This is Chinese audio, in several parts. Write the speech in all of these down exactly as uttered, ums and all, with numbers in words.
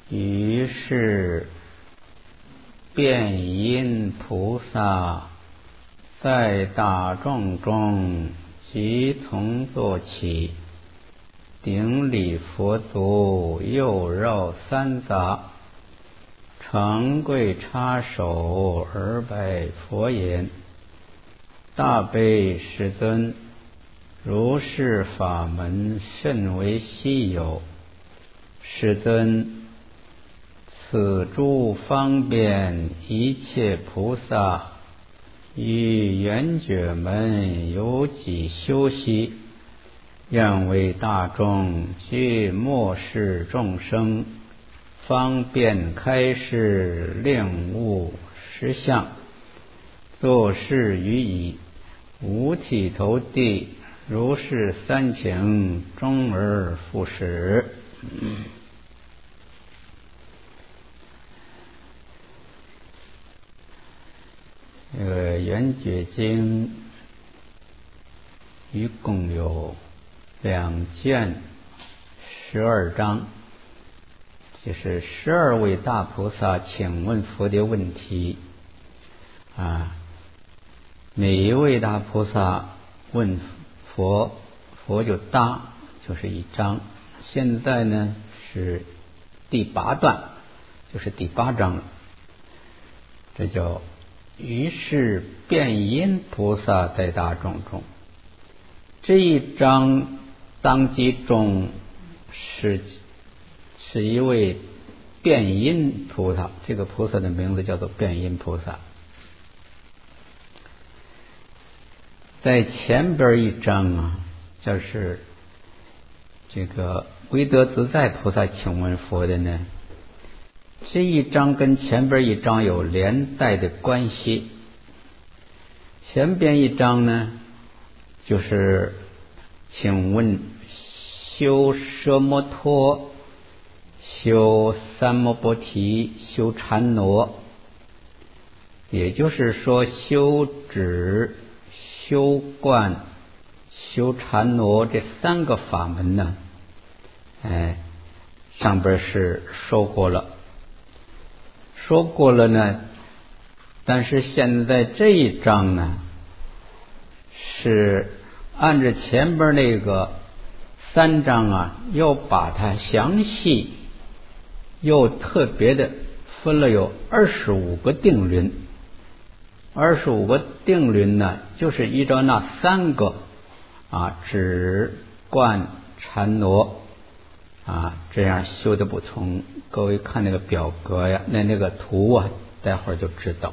于是辩因菩萨在大众中即从坐起，顶礼佛足，右绕三匝，长跪插手而拜佛言：大悲世尊，如是法门甚为稀有。世尊，此诸方便一切菩萨于圆觉门有几修习，愿为大众具末世众生方便开示，令悟实相，作是于已，五体投地，如是三请，终而复始。这个圆觉经一共有两卷十二章，就是十二位大菩萨请问佛的问题啊。每一位大菩萨问佛，佛就答，就是一章。现在呢是第八段，就是第八章了。这叫于是辩因菩萨在大众中。这一章当机中是是一位辩因菩萨，这个菩萨的名字叫做辩因菩萨。在前边一章啊，就是这个威德自在菩萨请问佛的呢，这一章跟前边一章有连带的关系。前边一章呢，就是请问修奢摩托、修三摩波提、修禅挪，也就是说修止、修观、修禅挪这三个法门呢，哎，上边是说过了。说过了呢，但是现在这一章呢，是按照前边那个三章啊，又把它详细又特别的分了有二十五个定律。二十五个定律呢，就是依照那三个啊，止、观、禅、挪啊，这样修的不同。各位看那个表格呀，那那个图啊，待会儿就知道。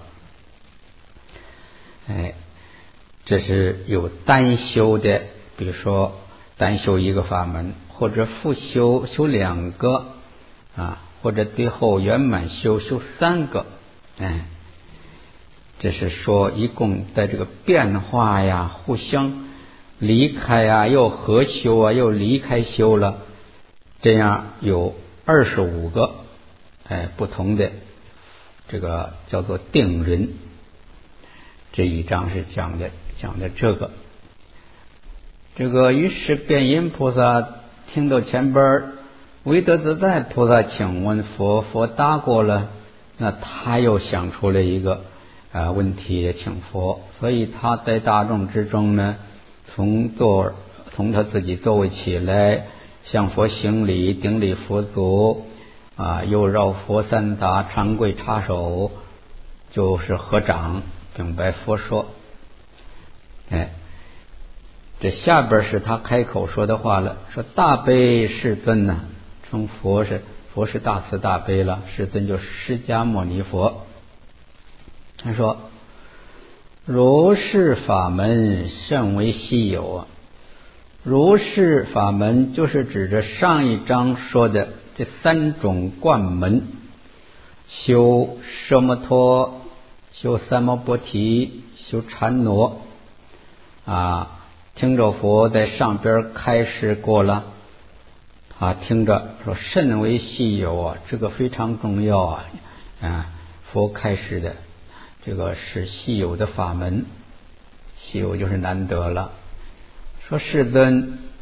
哎，这是有单修的，比如说单修一个法门，或者复修修两个啊，或者最后圆满修修三个。哎，这是说一共在这个变化呀，互相离开呀，又合修啊，又离开修了，这样有二十五个哎不同的这个叫做定论。这一章是讲的讲的这个这个于是辩因菩萨听到前边威德自在菩萨请问佛，佛答过了，那他又想出了一个啊问题也请佛，所以他在大众之中呢，从座从他自己座位起来，向佛行礼，顶礼佛足啊，又绕佛三匝，长跪插手，就是合掌禀白佛说。哎，这下边是他开口说的话了，说大悲世尊呐、啊，称佛是佛是大慈大悲了，世尊就释迦牟尼佛。他说如是法门甚为稀有啊。如是法门就是指着上一章说的这三种观门，修奢摩托、修三摩波提、修禅挪啊。听着佛在上边开示过了啊，听着说甚为稀有啊，这个非常重要啊啊，佛开示的这个是稀有的法门，稀有就是难得了。说世尊，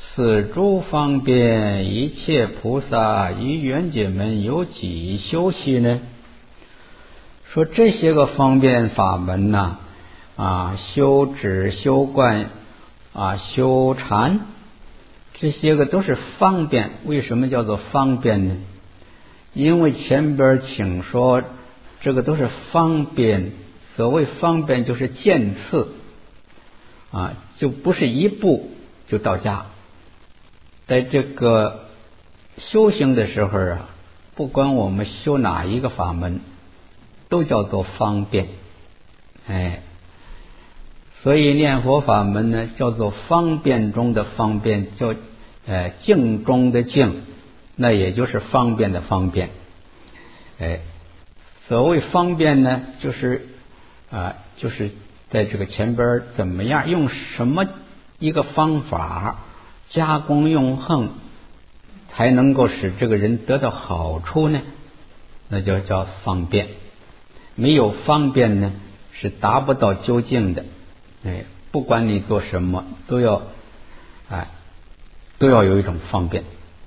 此诸方便，一切菩萨于缘觉门有几修习呢？说这些个方便法门呐、啊，啊，修止、修观啊、修禅，这些个都是方便。为什么叫做方便呢？因为前边请说这个都是方便，所谓方便就是渐次啊，就不是一步就到家。在这个修行的时候啊，不管我们修哪一个法门，都叫做方便。哎，所以念佛法门呢，叫做方便中的方便，叫呃静中的静，那也就是方便的方便。哎，所谓方便呢，就是啊、呃，就是在这个前边怎么样用什么一个方法加工用横，才能够使这个人得到好处呢？那就叫方便。没有方便呢，是达不到究竟的。哎，不管你做什么，都要哎都要有一种方便。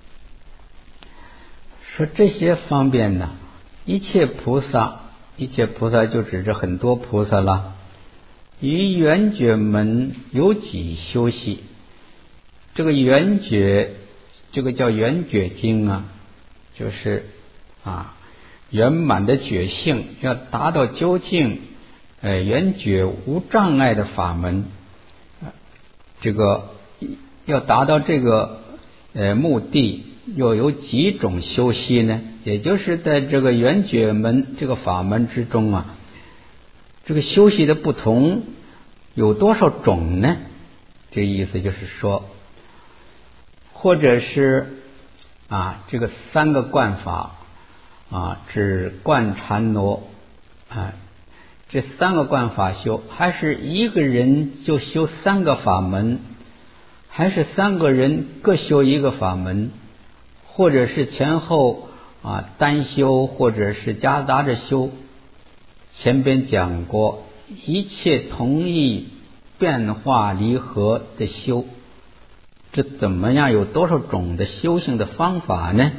说这些方便呢，一切菩萨，一切菩萨就指着很多菩萨了。于缘觉门有几修习？这个缘觉，这个叫缘觉经啊，就是啊圆满的觉性，要达到究竟，呃缘觉无障碍的法门，这个要达到这个呃目的，又有几种修习呢？也就是在这个缘觉门这个法门之中啊，这个修习的不同有多少种呢？这个意思就是说，或者是啊这个三个观法啊，指观禅挪啊，这三个观法修，还是一个人就修三个法门，还是三个人各修一个法门，或者是前后啊单修，或者是夹杂着修。前边讲过，一切同一变化离合的修，这怎么样？有多少种的修行的方法呢？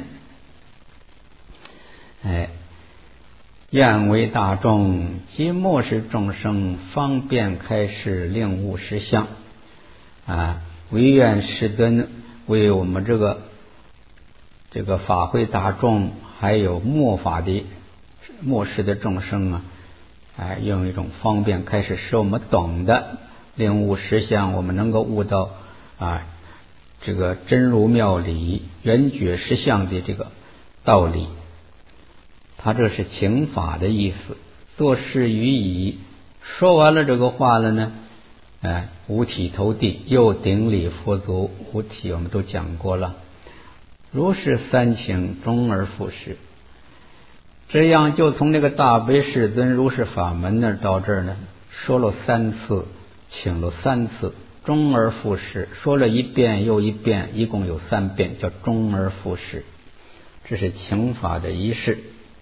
哎，愿为大众及末世众生方便开示令悟实相啊！唯愿世尊为我们这个这个法会大众，还有末法的末世的众生啊，哎，用一种方便开始使我们懂得领悟实相，我们能够悟到啊这个真如妙理圆觉实相的这个道理。他这是请法的意思，作事予以。说完了这个话了呢，哎，五体投地，又顶礼佛足。五体我们都讲过了，如是三请，终而复始。这样就从那个大悲世尊如是法门那儿到这儿呢，说了三次，请了三次，终而复始，说了一遍又一遍，一共有三遍，叫终而复始。这是请法的仪式。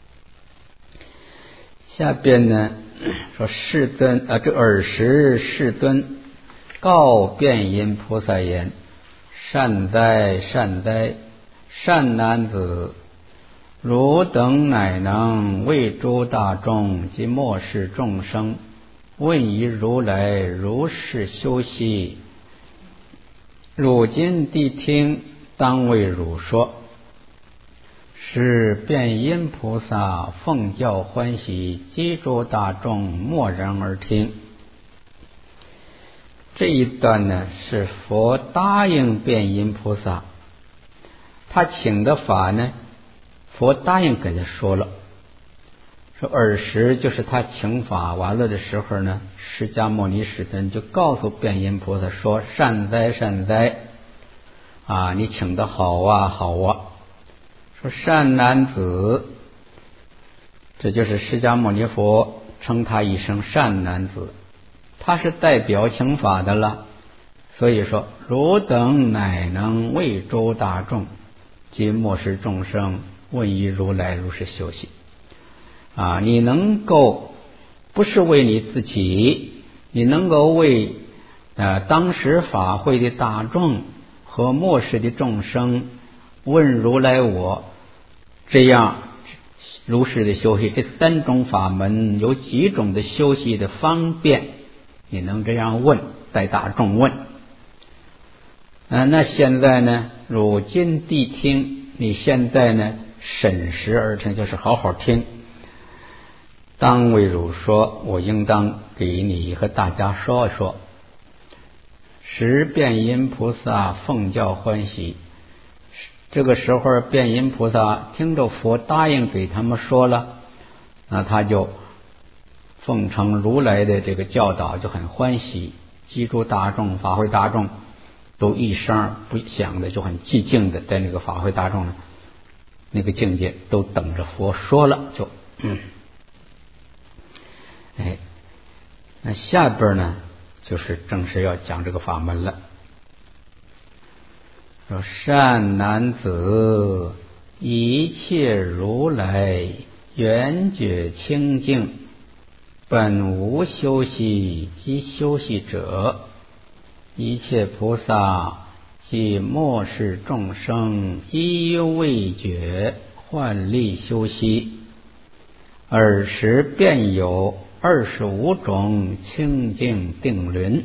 下边呢说世尊啊，这尔时世尊告辩音菩萨言：善哉善哉，善男子，汝等乃能为诸大众及末世众生问于如来如是修习，汝今谛听，当为汝说。是辩音菩萨奉教欢喜，及诸大众默然而听。这一段呢，是佛答应辩音菩萨，他请的法呢，佛答应给他说了。说尔时就是他请法完了的时候呢，释迦牟尼世尊就告诉辩音菩萨说：善哉善哉啊，你请的好啊好啊。说善男子，这就是释迦牟尼佛称他一声善男子，他是代表请法的了。所以说，汝等乃能为诸大众及末世众生问于如来如是修习啊！你能够不是为你自己，你能够为呃当时法会的大众， 和末世的众生问如来我，这样如是的修习，这三种法门有几种的修习的方便，你能这样问，带大众问。啊，那现在呢，汝今谛听，你现在呢审时而听，就是好好听。当为汝说，我应当给你和大家说一说。时辩音菩萨奉教欢喜，这个时候辩音菩萨听着佛答应给他们说了，那他就奉承如来的这个教导，就很欢喜，记住大众，法会大众都一声不响的，就很寂静的在那个法会大众呢那个境界都等着佛说了，就嗯，哎，那下边呢就是正式要讲这个法门了。说善男子，一切如来圆觉清净，本无修习及修习者，一切菩萨即末世众生依未觉幻力修习，尔时便有二十五种清净定轮。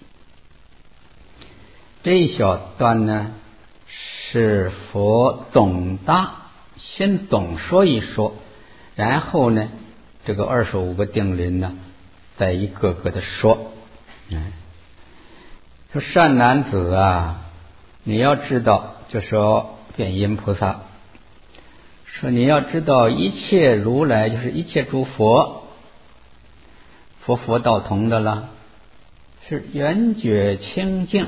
这一小段呢是佛总答，先总说一说，然后呢这个二十五个定轮呢再一个个的说。嗯，说善男子啊，你要知道，就说辩音菩萨说你要知道，一切如来就是一切诸佛，佛佛道同的了，是圆觉清净。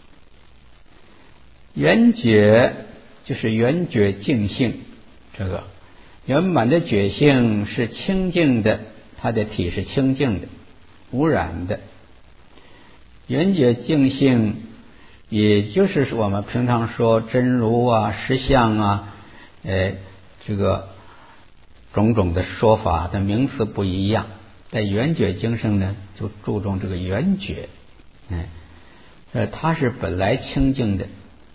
圆觉就是圆觉净性，这个圆满的觉性是清净的，它的体是清净的，无染的。圆觉净性也就是我们平常说真如啊、实相啊，呃，这个种种的说法的名词不一样。在圆觉精神呢，就注重这个圆觉，哎，呃，它是本来清净的。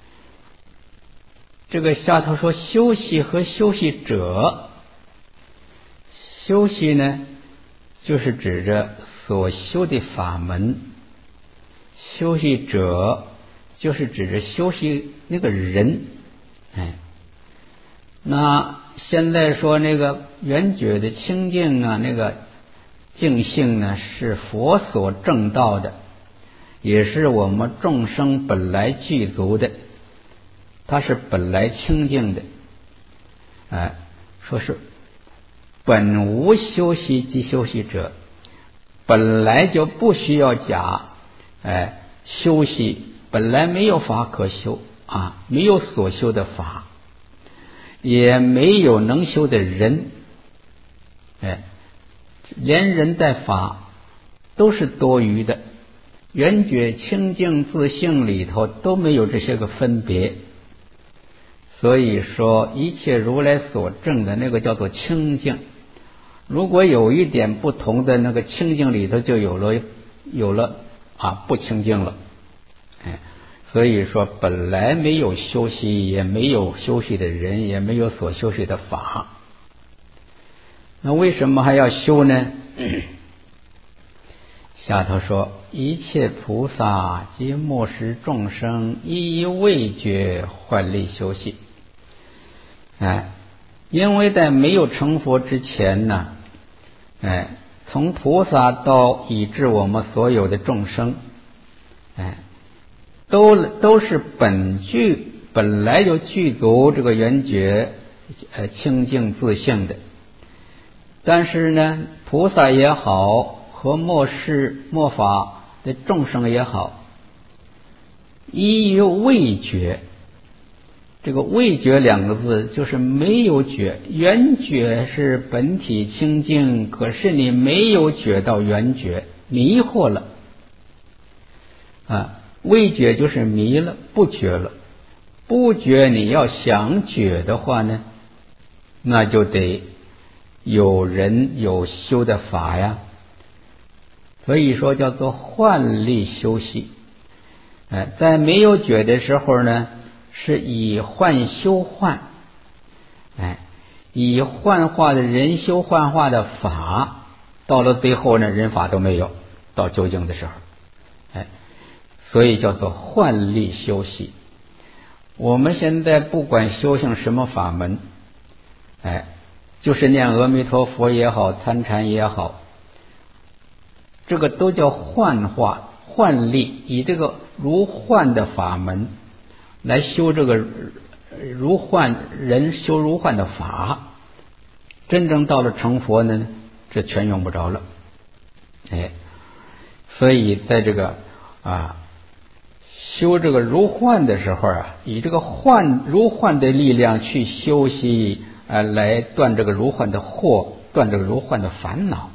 这个下头说修习和修习者，修习呢，就是指着所修的法门，修习者就是指着修习那个人，哎，那现在说那个圆觉的清净啊，那个净性呢，是佛所证道的，也是我们众生本来具足的，它是本来清净的，哎，说是本无修习及修习者，本来就不需要假，哎，修习本来没有法可修啊，没有所修的法，也没有能修的人，哎，连人带法都是多余的，圆觉清净自性里头都没有这些个分别。所以说一切如来所证的那个叫做清净，如果有一点不同的，那个清净里头就有了有了啊不清净了，哎，所以说本来没有修习，也没有修习的人，也没有所修习的法，那为什么还要修呢？下头说一切菩萨及末世众生依未觉幻力修习，哎，因为在没有成佛之前呢，哎，从菩萨到以至我们所有的众生，哎，都都是本具本来就具足这个圆觉呃清净自性的，但是呢，菩萨也好，和末世末法的众生也好，依于未觉。这个未觉两个字就是没有觉，圆觉是本体清净，可是你没有觉到圆觉，迷惑了啊，未觉就是迷了，不觉了。不觉你要想觉的话呢，那就得有人有修的法呀，所以说叫做幻力修习。 哎，在没有觉的时候呢，是以幻修幻，哎，以幻化的人修幻化的法，到了最后呢，人法都没有，到究竟的时候，哎，所以叫做幻力修习。我们现在不管修行什么法门，哎，就是念阿弥陀佛也好，参禅也好，这个都叫幻化、幻力，以这个如幻的法门来修这个如幻人修如幻的法，真正到了成佛呢，这全用不着了。哎，所以在这个啊修这个如幻的时候啊，以这个幻如幻的力量去修习，呃，来断这个如幻的惑，断这个如幻的烦恼。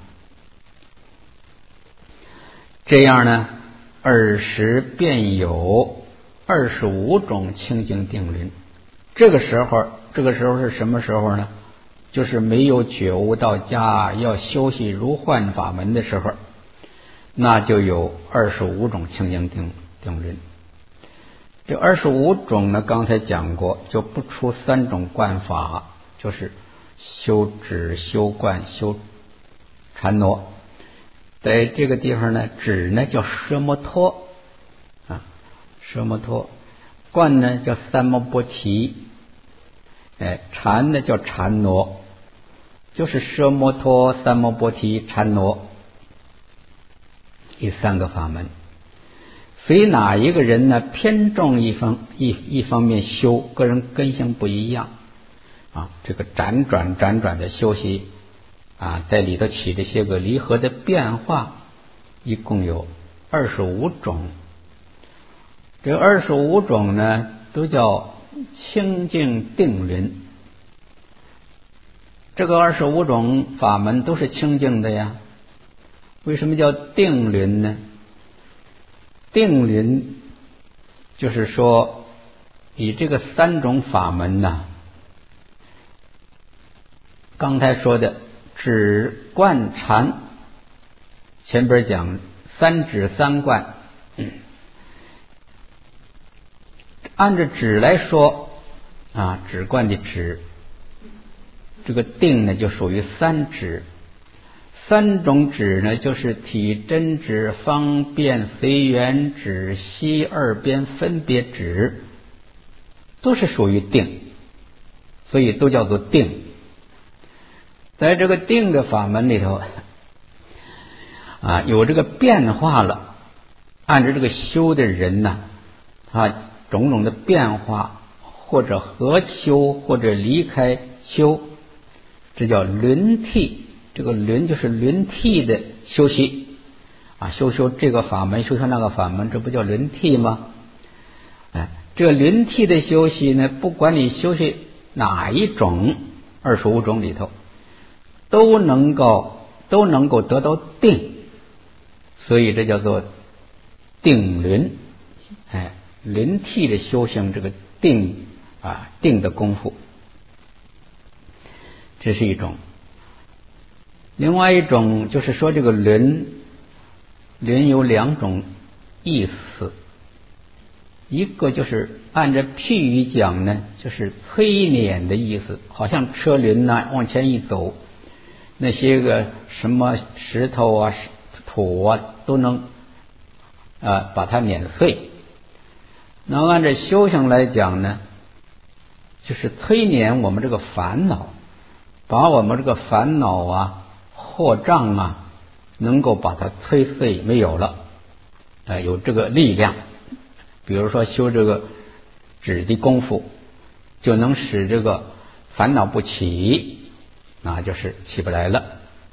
这样呢，尔时便有二十五种清净定轮。这个时候，这个时候是什么时候呢？就是没有觉悟到家，要修习如幻法门的时候，那就有二十五种清净定定轮。这二十五种呢，刚才讲过，就不出三种观法，就是修止、修观、修禅挪。在这个地方呢，止呢叫奢摩托啊，奢摩托；观呢叫三摩波提，哎，禅呢叫禅挪，就是奢摩托、三摩波提、禅挪这三个法门。随哪一个人呢偏重一方一一方面修，个人根性不一样啊，这个辗转辗转的修习啊，在里头起这些个离合的变化，一共有二十五种。这二十五种呢，都叫清净定轮。这个二十五种法门都是清净的呀。为什么叫定轮呢？定轮就是说，以这个三种法门呢，刚才说的止、观、禅，前边讲三止三观，嗯，按照止来说啊，止观的止，这个定呢就属于三止。三种止呢，就是体真止、方便随缘止、息二边分别止，都是属于定，所以都叫做定。在这个定的法门里头啊，有这个变化了，按照这个修的人呢啊，种种的变化，或者合修，或者离开修，这叫轮替。这个轮就是轮替的修习啊，修修这个法门，修修那个法门，这不叫轮替吗？哎，这个轮替的修习呢，不管你修习哪一种，二十五种里头，都能够都能够得到定，所以这叫做定轮。哎，轮替的修行，这个定啊定的功夫，这是一种。另外一种就是说，这个轮轮有两种意思，一个就是按照譬喻讲呢，就是催碾的意思，好像车轮呢往前一走，那些个什么石头啊、土啊都能啊把它碾碎。那按照修行来讲呢，就是催碾我们这个烦恼，把我们这个烦恼啊、惑障啊，能够把它摧碎没有了，呃，有这个力量。比如说修这个止的功夫，就能使这个烦恼不起，那就是起不来了。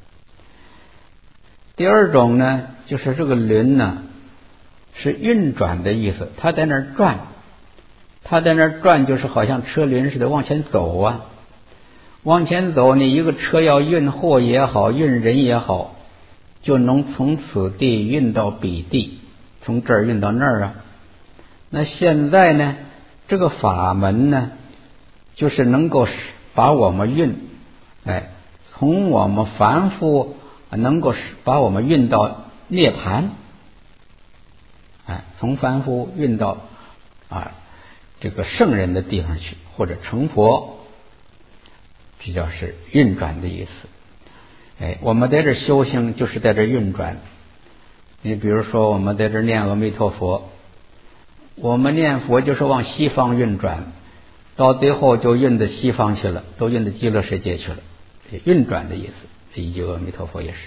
第二种呢，就是这个轮呢是运转的意思，它在那儿转，它在那儿转，就是好像车轮似的往前走啊。往前走，你一个车要运货也好，运人也好，就能从此地运到彼地，从这儿运到那儿啊。那现在呢，这个法门呢，就是能够把我们运，哎，从我们凡夫能够把我们运到涅槃哎，从凡夫运到啊这个圣人的地方去，或者成佛，这叫是运转的意思。哎，我们在这修行就是在这运转。你比如说我们在这念阿弥陀佛，我们念佛就是往西方运转，到最后就运到西方去了，都运到极乐世界去了，运转的意思。这一句阿弥陀佛也是。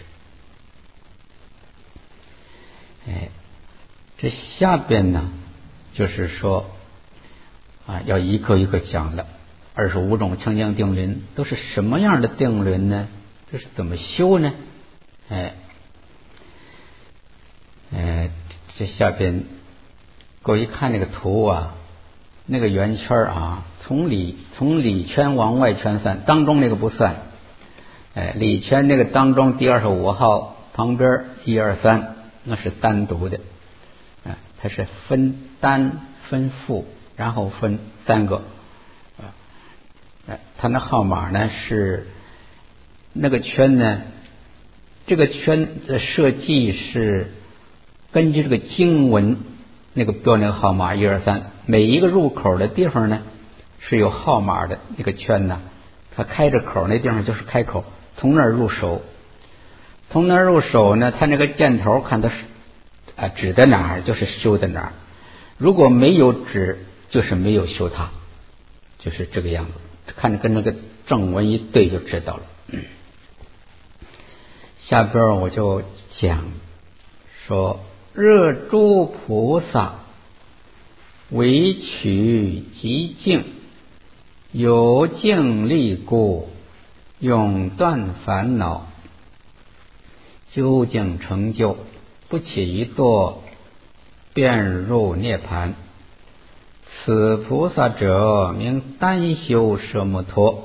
哎，这下边呢就是说啊，要一个一个讲了。二十五种清净定轮都是什么样的定轮呢？这是怎么修呢？哎，呃，这下边各位看那个图啊，那个圆圈啊，从里从里圈往外圈算，当中那个不算。哎，里圈那个当中第二十五号旁边一二三，那是单独的。啊，它是分单分复，然后分三个。啊，它那号码呢是那个圈呢，这个圈的设计是根据这个经文那个标那个号码一二三，每一个入口的地方呢是有号码的。那个圈呢，它开着口那地方就是开口，从那儿入手，从那儿入手呢，它那个箭头看它是啊指在哪儿就是修在哪儿，如果没有指就是没有修它，就是这个样子。看着跟那个正文一对就知道了。嗯、下边我就讲说，若诸菩萨唯取极静，有静力故，永断烦恼，究竟成就，不起一堕，便入涅盘。此菩萨者名单修摄摩托。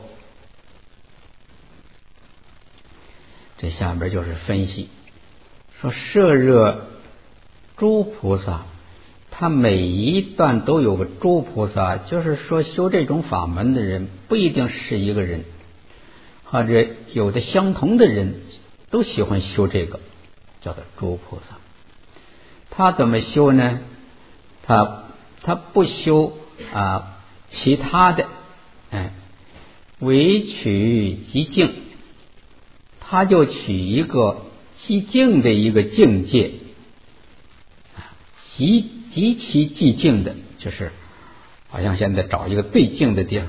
这下边就是分析，说摄热诸菩萨，他每一段都有个诸菩萨，就是说修这种法门的人不一定是一个人，或者有的相同的人都喜欢修这个，叫做诸菩萨。他怎么修呢？他他不修啊其他的，哎，唯取极静，他就取一个极静的一个境界，极极其寂静的，就是好像现在找一个最静的地方，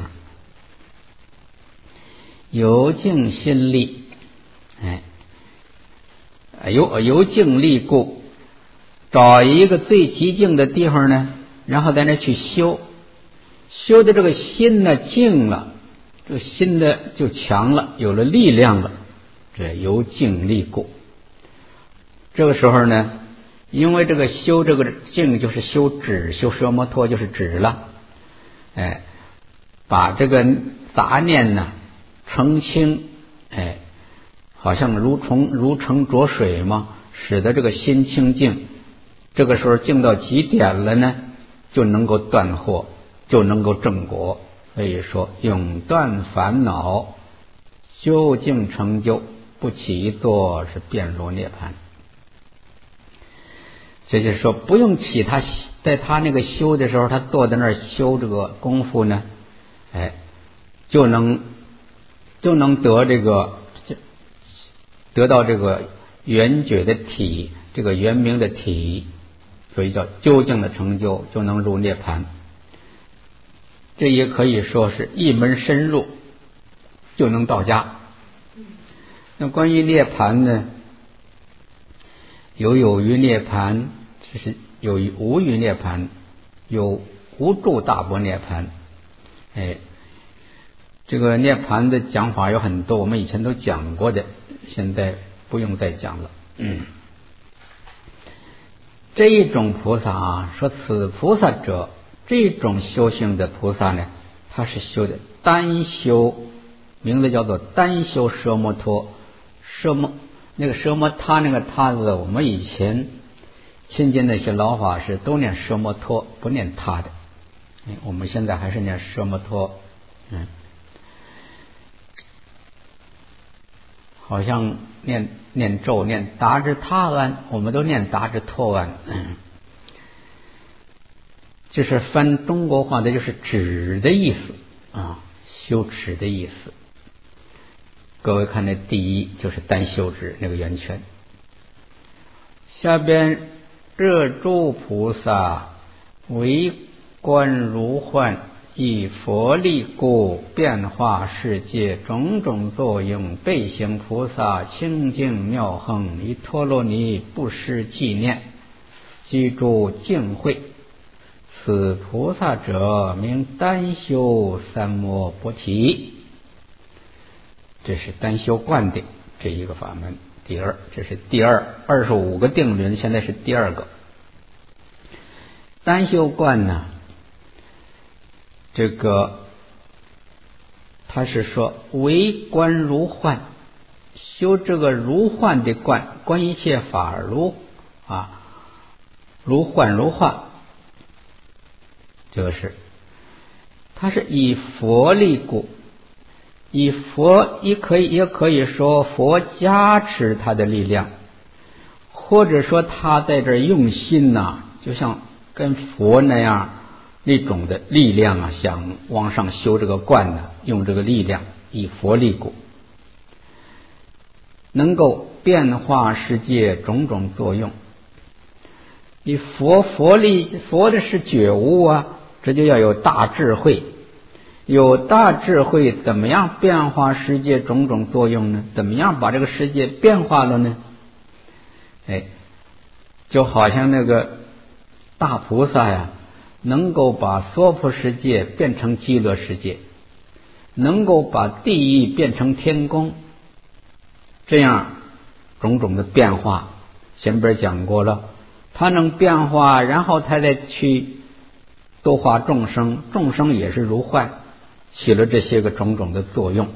由静心力，哎，由由静力故，找一个最寂静的地方呢，然后在那去修，修的这个心呢静了，这个心的就强了，有了力量了，这由静力故。这个时候呢，因为这个修这个静就是修止，修摄摩托就是止了，哎，把这个杂念呢澄清，哎，好像如虫如成浊水嘛，使得这个心清净。这个时候静到极点了呢，就能够断惑，就能够正果。所以说永断烦恼，究竟成就，不起一堕，是便入涅盘。这就是说不用起他，在他那个修的时候，他坐在那儿修这个功夫呢，哎，就能就能得这个得到这个圆觉的体，这个圆明的体，所以叫究竟的成就，就能入涅盘。这也可以说是一门深入就能到家。那关于涅盘呢，有有余涅盘，就是有无余涅盘，有无住大般涅盘。哎，这个涅盘的讲法有很多，我们以前都讲过的，现在不用再讲了。嗯，这一种菩萨啊，说此菩萨者，这种修行的菩萨呢，他是修的单修，名字叫做单修摄摩托。摄摩那个摄摩他那个他字，我们以前亲近那些老法师都念摄摩托，不念他的。我们现在还是念摄摩托。嗯，好像念念咒念达至他安，我们都念达至托安。嗯， 这是翻中国话的，就是止的意思啊，修止的意思。各位看那第一就是单修止那个圆圈。下边热诸菩萨为观如幻，以佛力故变化世界种种作用，备行菩萨清净妙行，以陀罗尼不失纪念，居住净慧。此菩萨者名单修三摩波提。这是单修观的这一个法门。第二，这是第二二十五个定论，现在是第二个。单修观呢，这个他是说为观如幻，修这个如幻的观，观一切法如啊如幻如化，就是他是以佛力故，以佛也可以也可以说佛加持他的力量，或者说他在这用心呐、啊，就像跟佛那样那种的力量啊，想往上修这个观呢，用这个力量以佛力故，能够变化世界种种作用。以佛佛力，佛的是觉悟啊，这就要有大智慧。有大智慧，怎么样变化世界种种作用呢？怎么样把这个世界变化了呢？哎，就好像那个大菩萨呀，能够把娑婆世界变成极乐世界，能够把地狱变成天宫，这样种种的变化，前边讲过了，他能变化，然后他再去度化众生，众生也是如幻，起了这些个种种的作用。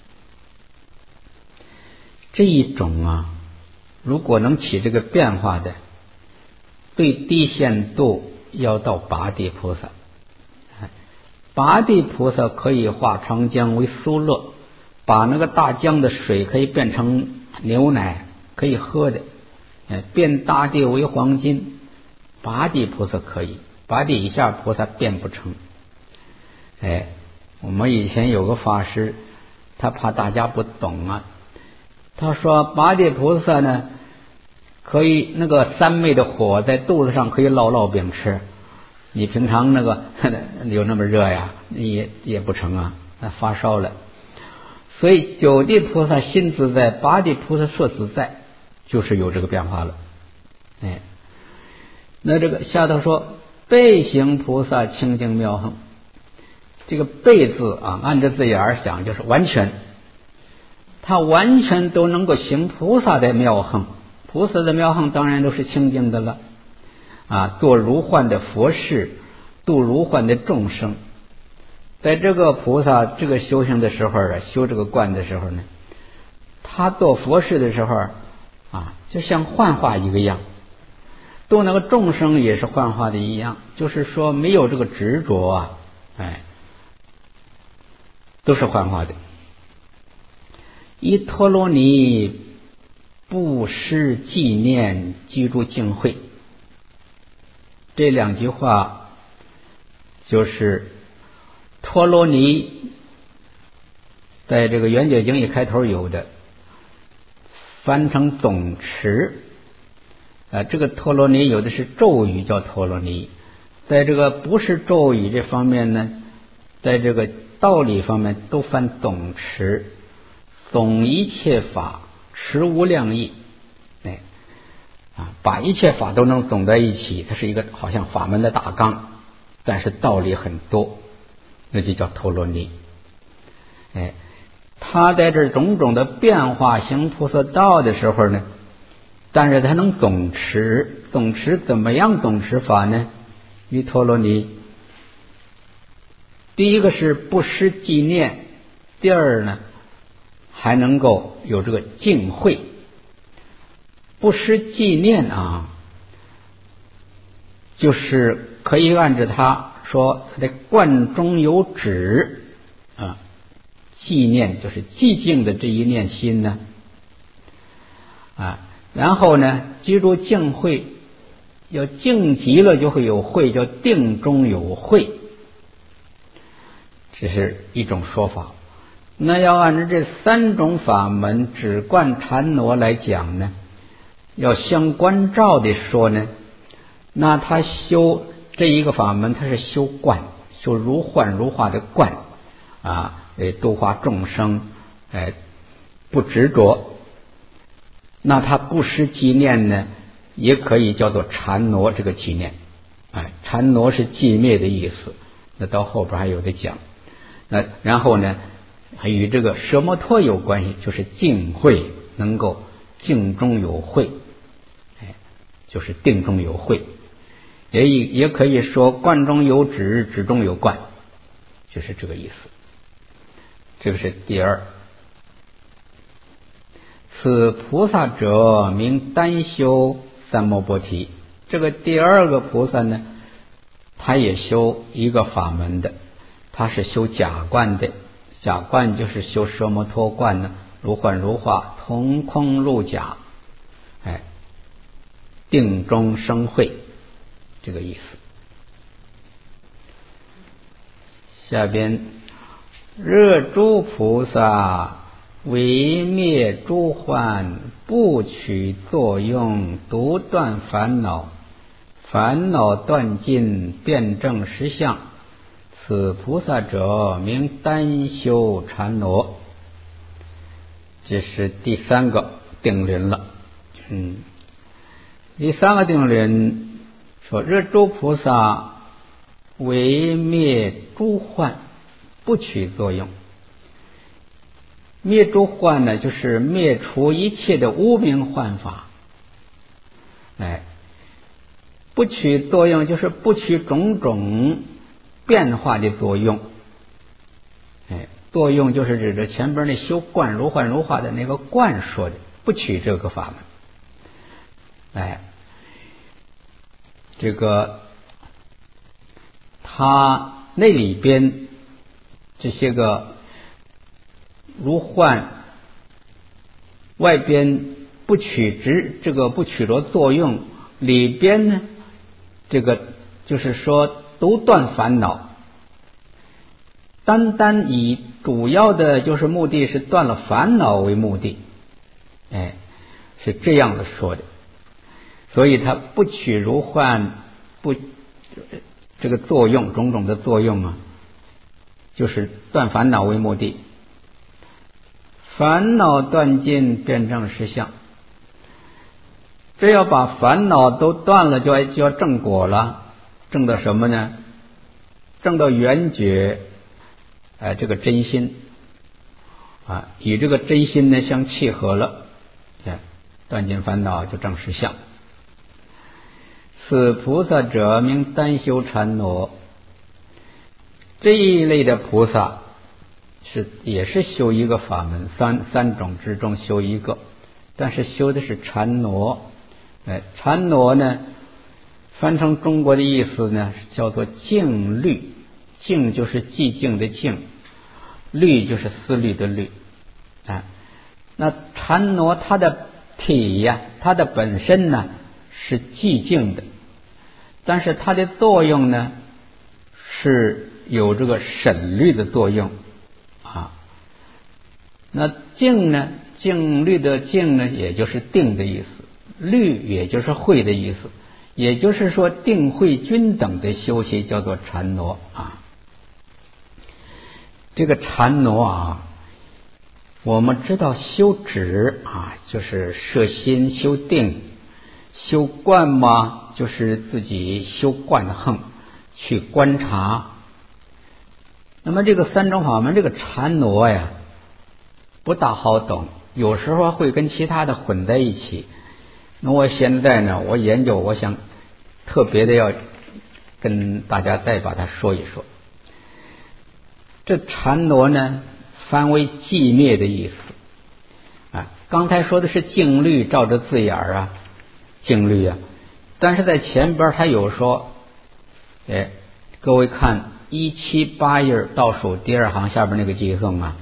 这一种啊，如果能起这个变化的，最低限度要到拔地菩萨。拔地菩萨可以化长江为苏乐，把那个大江的水可以变成牛奶可以喝的，变大地为黄金，拔地菩萨可以，拔地以下菩萨变不成。哎，我们以前有个法师，他怕大家不懂啊，他说拔地菩萨呢，可以那个三昧的火在肚子上可以烙烙饼吃，你平常那个有那么热呀，也也不成啊，那发烧了。所以九地菩萨心自在，拔地菩萨色自在，就是有这个变化了。哎，那这个下头说备行菩萨清净妙行，这个备字啊，按着字眼儿想就是完全，他完全都能够行菩萨的妙行。菩萨的妙行当然都是清净的了啊，做如幻的佛事，度如幻的众生。在这个菩萨这个修行的时候啊，修这个观的时候呢，他做佛事的时候啊，就像幻化一个样，度那个众生也是幻化的一样，就是说没有这个执着啊，哎，都是幻化的。以陀罗尼不失纪念，居住净慧，这两句话就是陀罗尼在这个圆觉经一开头有的，翻成总持啊，这个陀罗尼有的是咒语叫陀罗尼，在这个不是咒语这方面呢，在这个道理方面都翻总持，总一切法，持无量义，哎啊，把一切法都能总在一起，它是一个好像法门的大纲，但是道理很多，那就叫陀罗尼。哎，他在这种种的变化行菩萨道的时候呢，但是他能总持，总持怎么样总持法呢？于陀罗尼，第一个是不失纪念，第二呢还能够有这个净慧。不失纪念啊，就是可以按着他说他的观中有止啊，纪念就是寂静的这一念心呢啊，然后呢居住净慧， 要静极了就会有慧，叫定中有慧，这是一种说法。那要按照这三种法门止观禅挪来讲呢，要相关照的说呢，那他修这一个法门，他是修观，修如幻如化的观啊，度化众生，哎，不执着。那他不失纪念呢，也可以叫做禅挪这个纪念。哎，禅挪是寂灭的意思，那到后边还有的讲。那然后呢，还与这个舍摩托有关系，就是静慧，能够静中有慧，哎，就是定中有慧。也也可以说观中有止，止中有观，就是这个意思。这个是第二。此菩萨者名单修三摩波提。这个第二个菩萨呢，他也修一个法门的，他是修假观的。假观就是修舍摩托观呢，如幻如化，同空入假，哎，定中生慧，这个意思。下边热诸菩萨为灭诸幻，不取作用，独断烦恼，烦恼断尽，辩证实相。此菩萨者名单修禅挪。这是第三个定论了。嗯，第三个定论说，热诸菩萨为灭诸幻，不取作用。灭诸幻呢，就是灭除一切的无明幻法。哎，不取作用就是不取种种变化的作用。哎，作用就是指着前边那修观如幻如化的那个观说的，不取这个法门。哎，这个他那里边这些个如幻外边不取执，这个不取着作用，里边呢，这个就是说独断烦恼，单单以主要的就是目的是断了烦恼为目的。哎，是这样的说的。所以他不取如幻，不这个作用种种的作用啊，就是断烦恼为目的。烦恼断尽，辩证实相。这要把烦恼都断了，就要就要正果了。正到什么呢？正到圆觉，哎，这个真心啊，与这个真心呢相契合了，哎，断尽烦恼就正实相。此菩萨者名单修禅挪。这一类的菩萨是也是修一个法门，三三种之中修一个，但是修的是禅挪。哎，禅挪呢，翻成中国的意思呢，叫做静虑。静就是寂静的静，虑就是思虑的虑。啊，那禅挪它的体呀，它的本身呢是寂静的，但是它的作用呢是有这个审虑的作用啊。那静呢，静虑的静呢，也就是定的意思，虑也就是慧的意思，也就是说定慧均等的修习叫做禅挪啊。这个禅挪啊，我们知道修止啊，就是摄心修定；修观嘛，就是自己修观行，去观察。那么这个三种法门，这个禅挪呀，不大好懂，有时候会跟其他的混在一起。那我现在呢，我研究，我想特别的要跟大家再把它说一说。这禅挪呢，翻为寂灭的意思啊。刚才说的是静虑，照着字眼儿啊，静虑啊。但是在前边他有说，哎，各位看一七八页倒数第二行下边那个偈颂啊，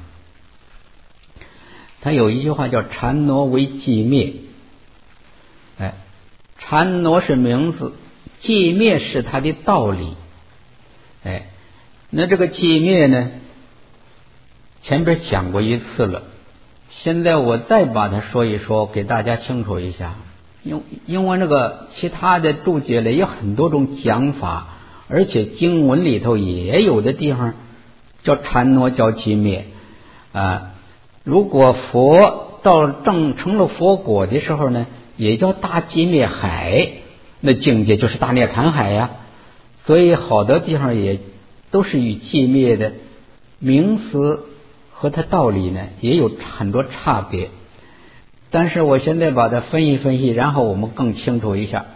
他有一句话叫禅挪为寂灭。哎，禅挪是名字， 寂灭是它的道理。哎，那这个寂灭呢，前边讲过一次了，现在我再把它说一说，给大家清楚一下。因因为那个其他的注解里有很多种讲法，而且经文里头也有的地方叫禅挪，叫寂灭啊。如果佛到正成了佛果的时候呢，也叫大寂灭海，那境界就是大涅槃海呀。所以好多地方也都是与寂灭的名词和它道理呢也有很多差别。但是我现在把它分析分析，然后我们更清楚一下。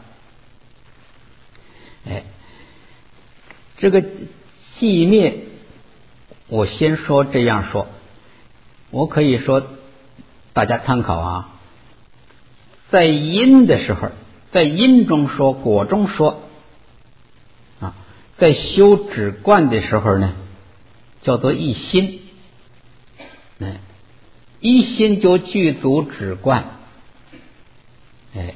哎，这个寂灭，我先说这样说，我可以说大家参考啊。在因的时候，在因中说，果中说啊，在修止观的时候呢，叫做一心。哎，一心就具足止观。哎，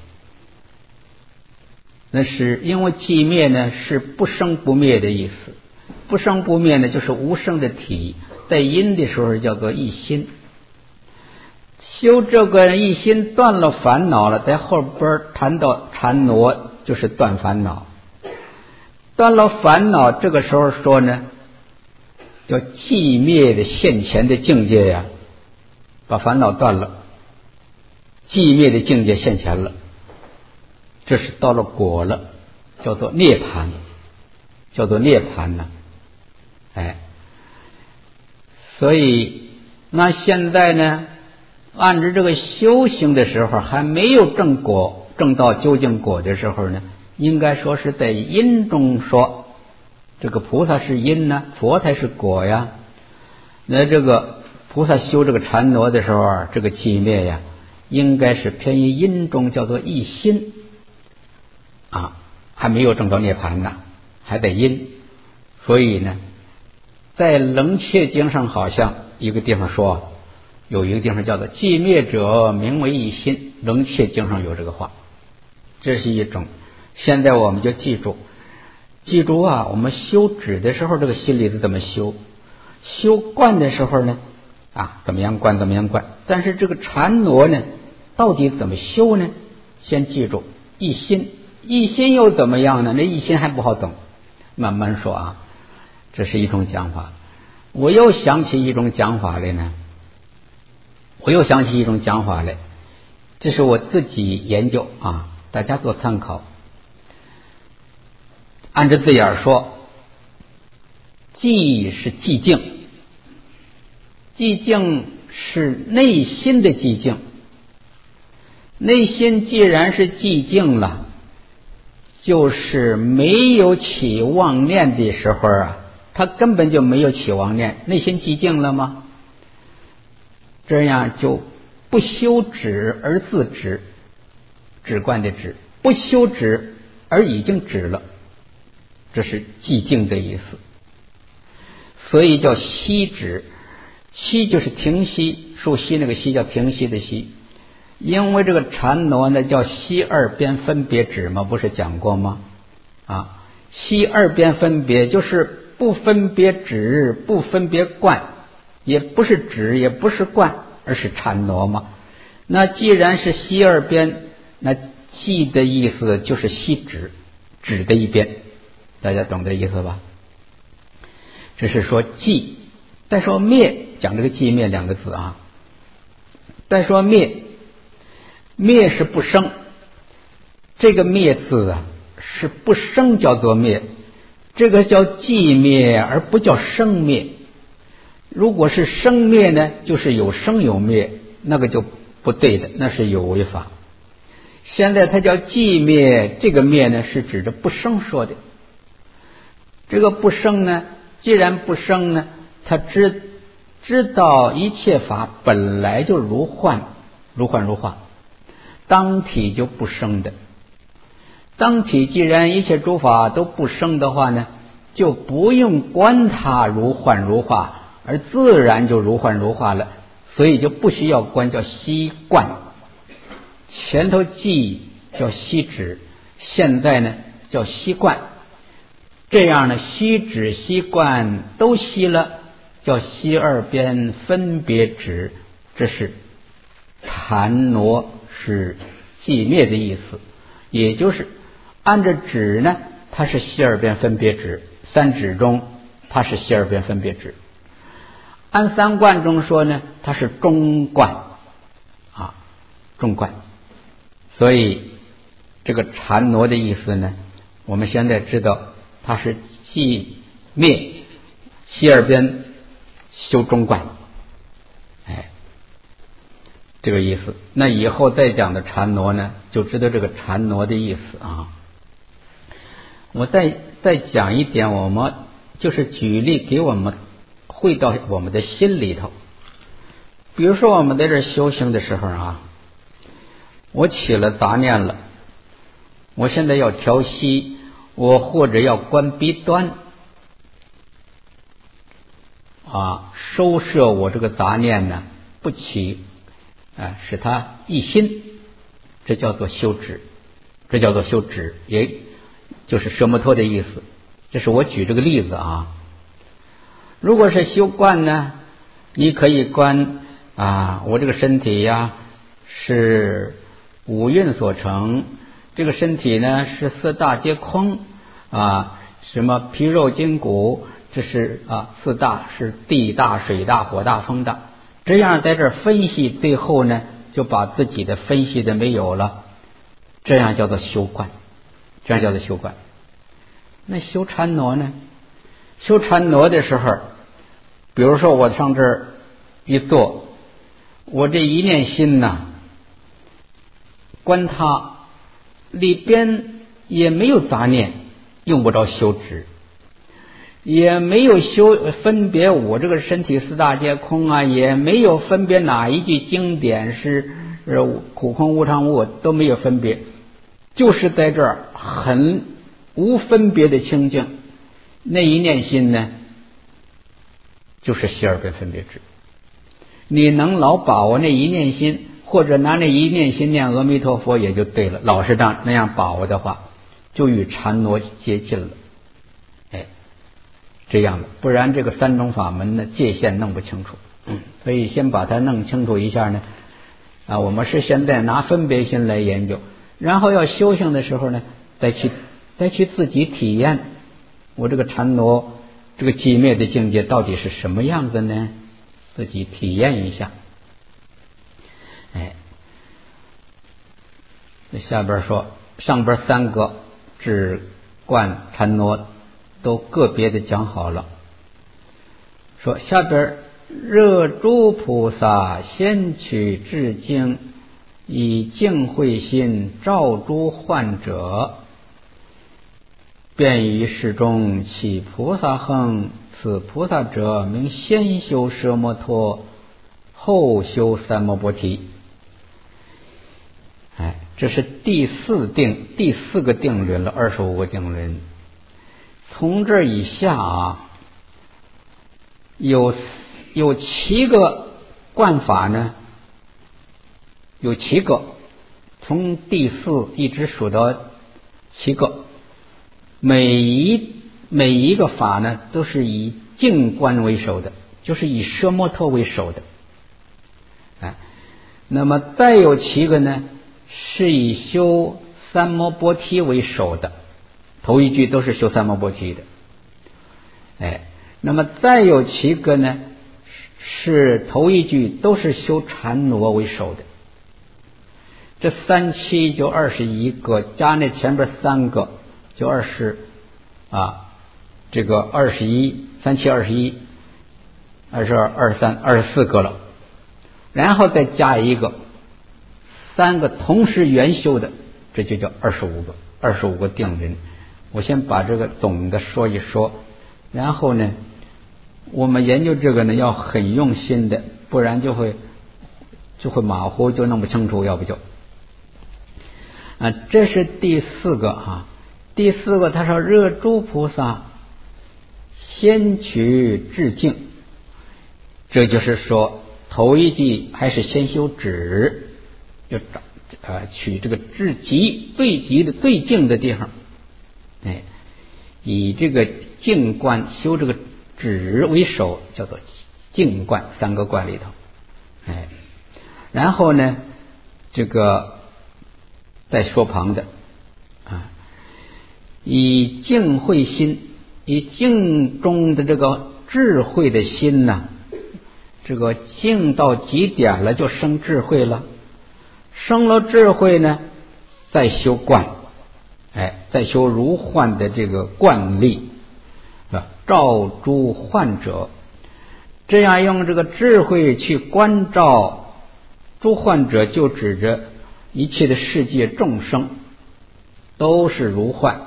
那是因为寂灭呢是不生不灭的意思，不生不灭呢就是无生的体，在因的时候叫做一心。修这个一心断了烦恼了，在后边谈到禅挪就是断烦恼，断了烦恼，这个时候说呢叫寂灭的现前的境界呀，把烦恼断了，寂灭的境界现前了，这是到了果了，叫做涅槃，叫做涅槃呢。哎，所以那现在呢，按照这个修行的时候，还没有正果，正到究竟果的时候呢，应该说是在因中说，这个菩萨是因呢，佛才是果呀。那这个菩萨修这个禅挪的时候啊，这个寂灭呀，应该是偏于因中，叫做一心啊，还没有证到涅槃呢，还在因。所以呢，在楞伽经上好像一个地方说，有一个地方叫做寂灭者名为一心，楞伽经上有这个话，这是一种。现在我们就记住，记住啊，我们修止的时候，这个心里是怎么修？修观的时候呢，啊，怎么样观怎么样观。但是这个禅挪呢，到底怎么修呢？先记住一心，一心又怎么样呢？那一心还不好懂，慢慢说啊。这是一种讲法。我又想起一种讲法来呢，我又想起一种讲法来，这是我自己研究啊，大家做参考。按照字眼说，寂是寂静，寂静是内心的寂静。内心既然是寂静了，就是没有起妄念的时候啊，他根本就没有起妄念，内心寂静了吗？这样就不修止而自止，止观的止，不修止而已经止了，这是寂静的意思。所以叫息止，息就是停息，竖息那个息叫停息的息。因为这个禅挪呢叫息二边分别止嘛，不是讲过吗？啊，息二边分别就是不分别止，不分别观，也不是止，也不是观，而是禅挪嘛。那既然是息二边，那寂的意思就是息止，止的一边，大家懂这意思吧？这是说寂。再说灭，讲这个寂灭两个字啊。再说灭，灭是不生，这个灭字啊是不生叫做灭，这个叫寂灭而不叫生灭。如果是生灭呢，就是有生有灭，那个就不对的，那是有违法。现在它叫寂灭，这个灭呢是指着不生说的。这个不生呢，既然不生呢，他知知道一切法本来就如幻，如幻如化，当体就不生的。当体既然一切诸法都不生的话呢，就不用观它如幻如化，而自然就如幻如化了，所以就不需要观，叫息观。前头寂叫息止，现在呢叫息观。这样呢，息止息观都息了，叫息二边分别止，这是禅挪是寂灭的意思。也就是按着止呢，它是息二边分别止，三止中它是息二边分别止。按三观中说呢，它是中观啊，中观。所以这个禅挪的意思呢，我们现在知道它是寂灭息二边修中观，哎，这个意思。那以后再讲的禅挪呢，就知道这个禅挪的意思啊。我再再讲一点，我们就是举例给我们会到我们的心里头。比如说我们在这修行的时候啊，我起了杂念了，我现在要调息，我或者要观鼻端啊，收摄我这个杂念呢不起啊，使它一心，这叫做修止，这叫做修止，也就是摄摩托的意思。这是我举这个例子啊。如果是修观呢，你可以观啊，我这个身体呀是五蕴所成，这个身体呢是四大皆空啊，什么皮肉筋骨，这是啊四大是地大水大火大风大，这样在这儿分析，最后呢就把自己的分析的没有了，这样叫做修观，这样叫做修观。那修禅挪呢？修禅挪的时候，比如说我上这儿一坐，我这一念心呐，观它里边也没有杂念，用不着修止，也没有修分别我这个身体四大皆空啊，也没有分别哪一句经典是苦空无常无，都没有分别，就是在这儿很无分别的清净。那一念心呢，就是息二边分别止。你能老把握那一念心，或者拿那一念心念阿弥陀佛也就对了。老是这样那样把握的话，就与禅挪接近了。哎，这样的，不然这个三种法门的界限弄不清楚。嗯，所以先把它弄清楚一下呢。啊，我们是现在拿分别心来研究，然后要修行的时候呢，再去再去自己体验我这个禅挪这个寂灭的境界到底是什么样子呢？自己体验一下。哎，下边说上边三个止观禅挪都个别的讲好了，说下边热诸菩萨先取至经，以净慧心照诸患者，便于世中起菩萨行，此菩萨者名先修摄摩托，后修三摩波提。哎，这是第四定，第四个定论了，二十五个定论。从这以下啊，有有七个观法呢，有七个，从第四一直数到七个。每一每一个法呢，都是以净观为首的，就是以摄摩托为首的。哎，那么再有七个呢，是以修三摩波提为首的，头一句都是修三摩波提的。哎，那么再有七个呢，是头一句都是修禅挪为首的。这三七就二十一个，加那前边三个就二十啊，这个二十一，三七二十一，二十二、二十三、二十四个了。然后再加一个，三个同时原修的，这就叫二十五个，二十五个定人。我先把这个总的说一说，然后呢，我们研究这个呢要很用心的，不然就会就会马虎，就弄不清楚，要不就啊，这是第四个哈。第四个他说热诸菩萨先取至净，这就是说头一句还是先修止，就找呃取这个至极最极的最净的地方哎，以这个净观修这个止为首，叫做净观，三个观里头，哎，然后呢，这个再说旁的啊，以净慧心，以净中的这个智慧的心呢、啊，这个净到极点了，就生智慧了，生了智慧呢，再修观，哎，再修如幻的这个观力啊，照诸幻者，这样用这个智慧去观照诸幻者，就指着一切的世界众生都是如幻，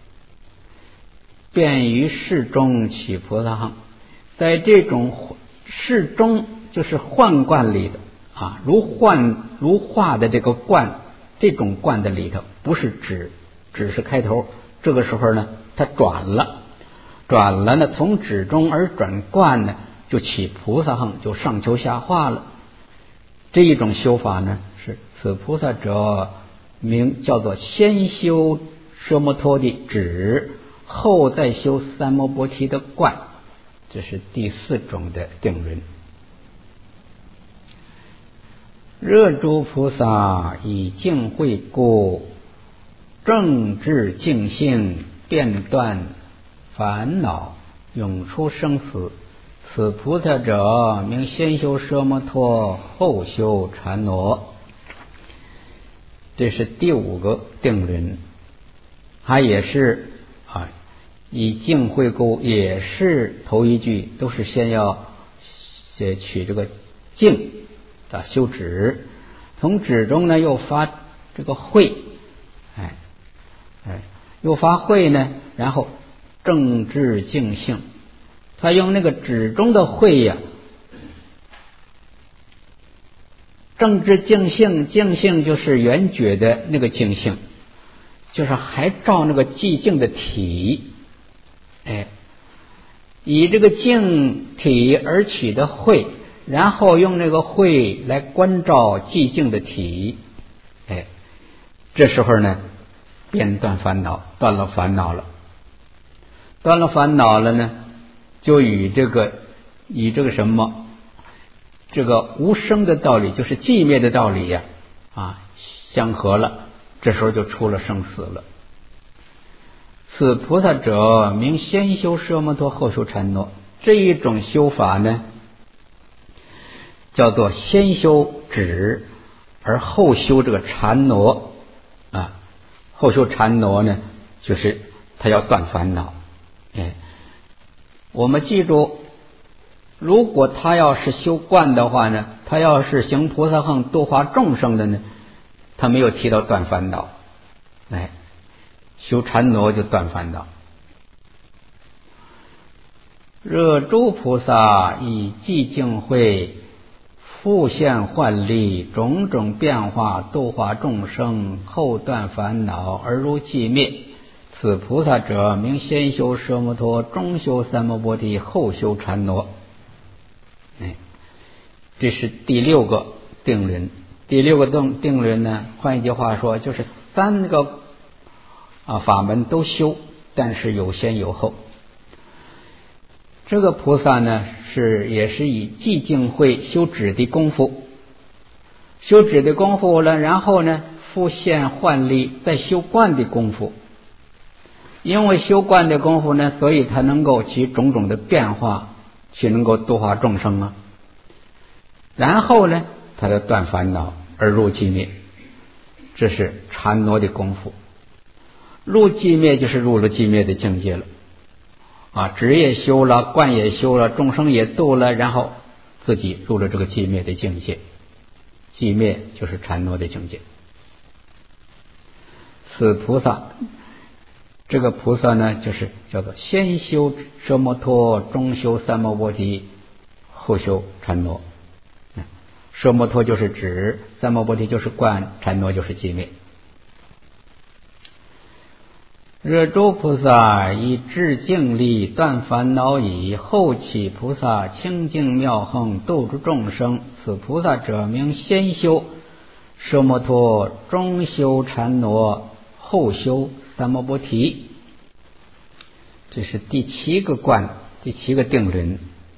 便于世中起菩萨行。在这种世中，就是幻观里的啊，如幻如化的这个观，这种观的里头，不是指只是开头，这个时候呢，它转了，转了呢，从指中而转观呢，就起菩萨行，就上求下化了。这一种修法呢，是此菩萨者名叫做先修奢摩他的止，后再修三摩波提的观，这是第四种的定论。热诸菩萨以净慧故，正智净性，遍断烦恼，永出生死。此菩萨者名先修奢摩他，后修禅挪。这是第五个定论，它也是啊，以净慧故，也是头一句都是先要写取这个净啊，修止，从止中呢又发这个慧，哎哎，又发慧呢，然后正智净性。他用那个止中的慧呀、啊，正智净性，净性就是圆觉的那个净性，就是还照那个寂静的体，哎，以这个净体而起的慧，然后用那个慧来观照寂静的体，哎，这时候呢，便断烦恼，断了烦恼了，断了烦恼了呢。就与这个以这个什么这个无生的道理，就是寂灭的道理呀 啊, 啊相合了，这时候就出了生死了。此菩萨者名先修奢摩他，后修禅挪。这一种修法呢，叫做先修止，而后修这个禅挪啊。后修禅挪呢，就是他要断烦恼，哎。我们记住，如果他要是修观的话呢，他要是行菩萨行度化众生的呢，他没有提到断烦恼，哎，修禅挪就断烦恼。若诸菩萨以寂静慧复现幻力，种种变化度化众生，后断烦恼而如寂灭。此菩萨者名先修奢摩他，中修三摩波提，后修禅挪。哎，这是第六个定论。第六个定定论呢，换一句话说，就是三个啊法门都修，但是有先有后。这个菩萨呢，是也是以寂静慧修止的功夫，修止的功夫了，然后呢复现幻力，再修观的功夫。因为修观的功夫呢，所以他能够起种种的变化，去能够度化众生啊。然后呢，他要断烦恼而入寂灭，这是禅挪的功夫。入寂灭就是入了寂灭的境界了啊，止也修了，观也修了，众生也度了，然后自己入了这个寂灭的境界。寂灭就是禅挪的境界。此菩萨。这个菩萨呢，就是叫做先修奢摩他，中修三摩波提，后修禅挪。奢摩他就是止，三摩波提就是观，禅挪就是寂灭。若诸菩萨以智净力断烦恼已，后起菩萨清净妙行，度诸众生。此菩萨者名先修奢摩他，中修禅挪，后修三摩波提。 这是第七个观，第七个定论。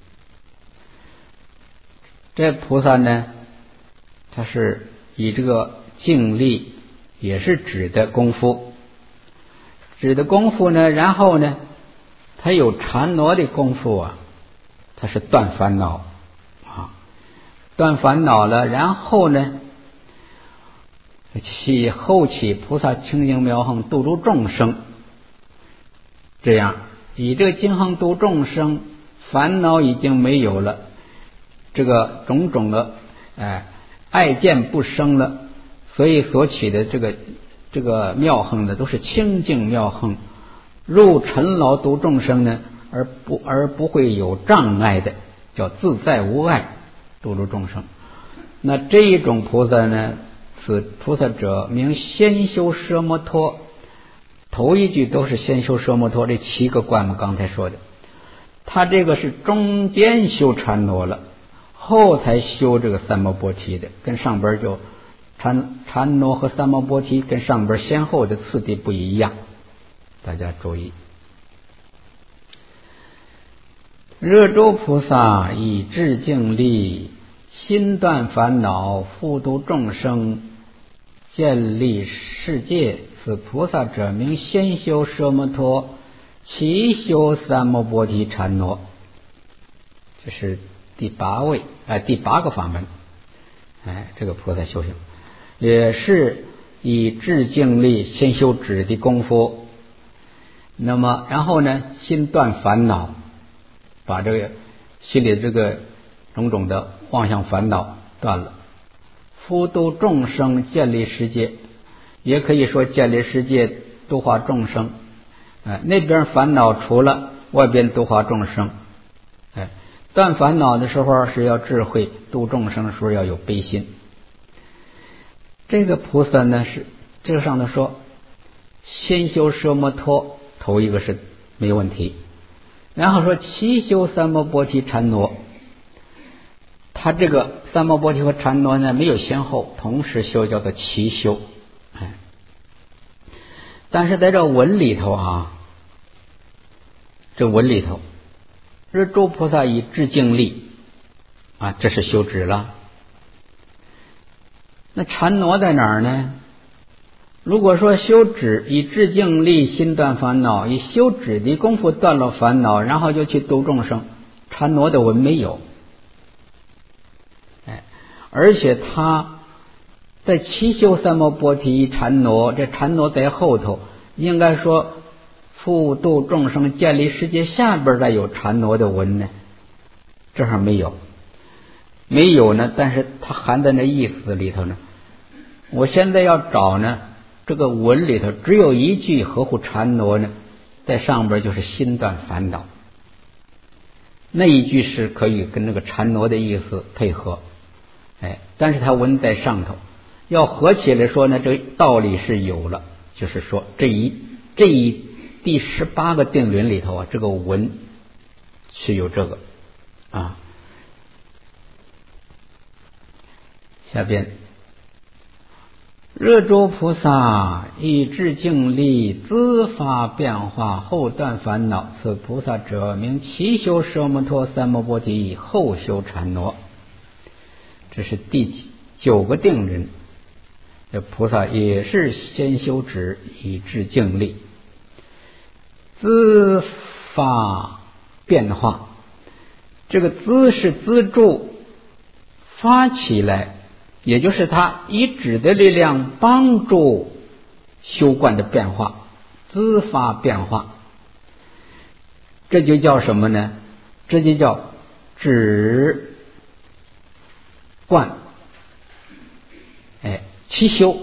这菩萨呢，他是以这个静力也是指的功夫，指的功夫呢，然后呢，他有禅挪的功夫啊，他是断烦恼啊，断烦恼了，然后呢，起后起菩萨清净妙行度诸众生，这样以这个净行度众生，烦恼已经没有了，这个种种的哎爱见不生了，所以所起的这个这个妙行呢，都是清净妙行，入尘劳度众生呢，而不而不会有障碍的，叫自在无碍度诸众生。那这一种菩萨呢，此菩萨者名先修奢摩托。头一句都是先修奢摩托，这七个观我刚才说的，他这个是中间修禅挪了，后才修这个三摩波提的，跟上边就禅禅挪和三摩波提跟上边先后的次第不一样，大家注意。热周菩萨以智净力，心断烦恼，复度众生，建立世界。此菩萨者名先修奢摩托，其修三摩波提禅挪。这是第八位，哎、呃，第八个法门。哎，这个菩萨修行也是以智净力先修止的功夫。那么，然后呢，心断烦恼，把这个心里这个种种的妄想烦恼断了，复度众生，建立世界。也可以说建立世界，度化众生。哎，那边烦恼除了，外边度化众生。哎，断烦恼的时候是要智慧，度众生的时候要有悲心。这个菩萨呢，是这个上头说，先修奢摩托，头一个是没问题。然后说其修三摩波提禅挪，他这个三摩波提和禅挪呢没有先后，同时修，叫做齐修。哎，但是在这文里头啊，这文里头，日诸菩萨以智净力啊，这是修止了。那禅挪在哪儿呢？如果说修止以智净力心断烦恼，以修止的功夫断了烦恼，然后就去度众生，禅挪的文没有。哎，而且他在七修三摩波提禅挪，这禅挪在后头，应该说复度众生建立世界下边再有禅挪的文呢，这还没有，没有呢，但是它含在那意思里头呢。我现在要找呢，这个文里头只有一句合乎禅挪呢，在上边就是心断烦恼，那一句是可以跟那个禅挪的意思配合，哎，但是它文在上头。要合起来说呢，这道理是有了，就是说这一这一第十八个定论里头啊，这个文是有这个啊。下边，热周菩萨以智净力自发变化，后断烦恼，此菩萨者名齐修奢摩托三摩波提，后修禅挪。这是第九个定论。这菩萨也是先修止以智净力，自发变化。这个资是资助发起来，也就是他以止的力量帮助修观的变化，自发变化。这就叫什么呢？这就叫止观。哎。齐修，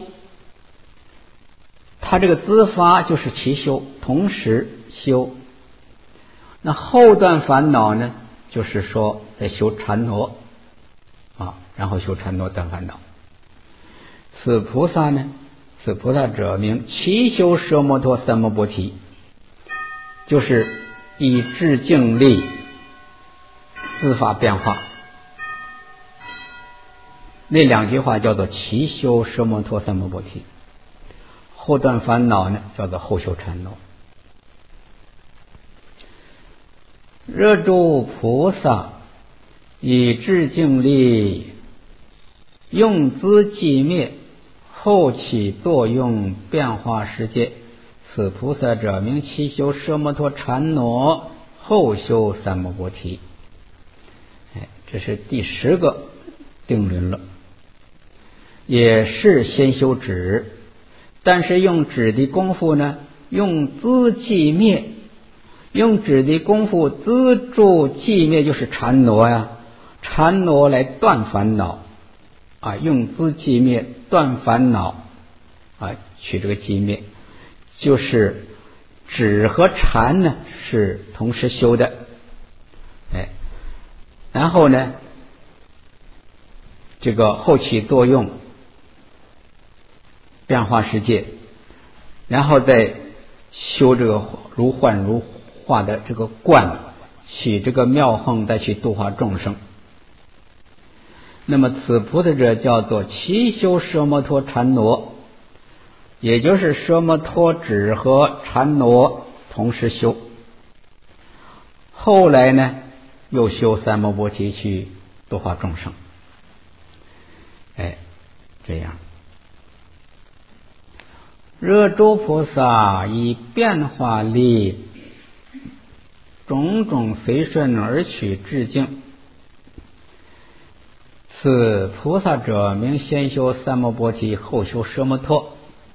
他这个自发就是齐修，同时修。那后断烦恼呢，就是说在修禅挪啊，然后修禅挪断烦恼。此菩萨呢，此菩萨者名齐修奢摩托三摩波提，就是以智净力自发变化。那两句话叫做齐修奢摩托三摩波提，后断烦恼呢叫做后修禅挪。 若诸菩萨以智净力用资寂灭，后起作用变化世界，此菩萨者名其修奢摩陀禅挪，后修三摩波提。哎，这是第十个定论了，也是先修止，但是用止的功夫呢，用资寂灭，用止的功夫资助寂灭，就是禅挪呀，禅挪来断烦恼啊，用资寂灭断烦恼啊，取这个寂灭，就是止和禅呢是同时修的。哎，然后呢，这个后起作用变化世界，然后再修这个如幻如化的这个观，起这个妙横，再去度化众生。那么此菩萨者叫做齐修奢摩陀禅挪，也就是奢摩陀止和禅挪同时修，后来呢又修三摩波提去度化众生。哎，这样。若诸菩萨以变化力种种随顺而取致敬，此菩萨者名先修三摩波提，后修奢摩陀。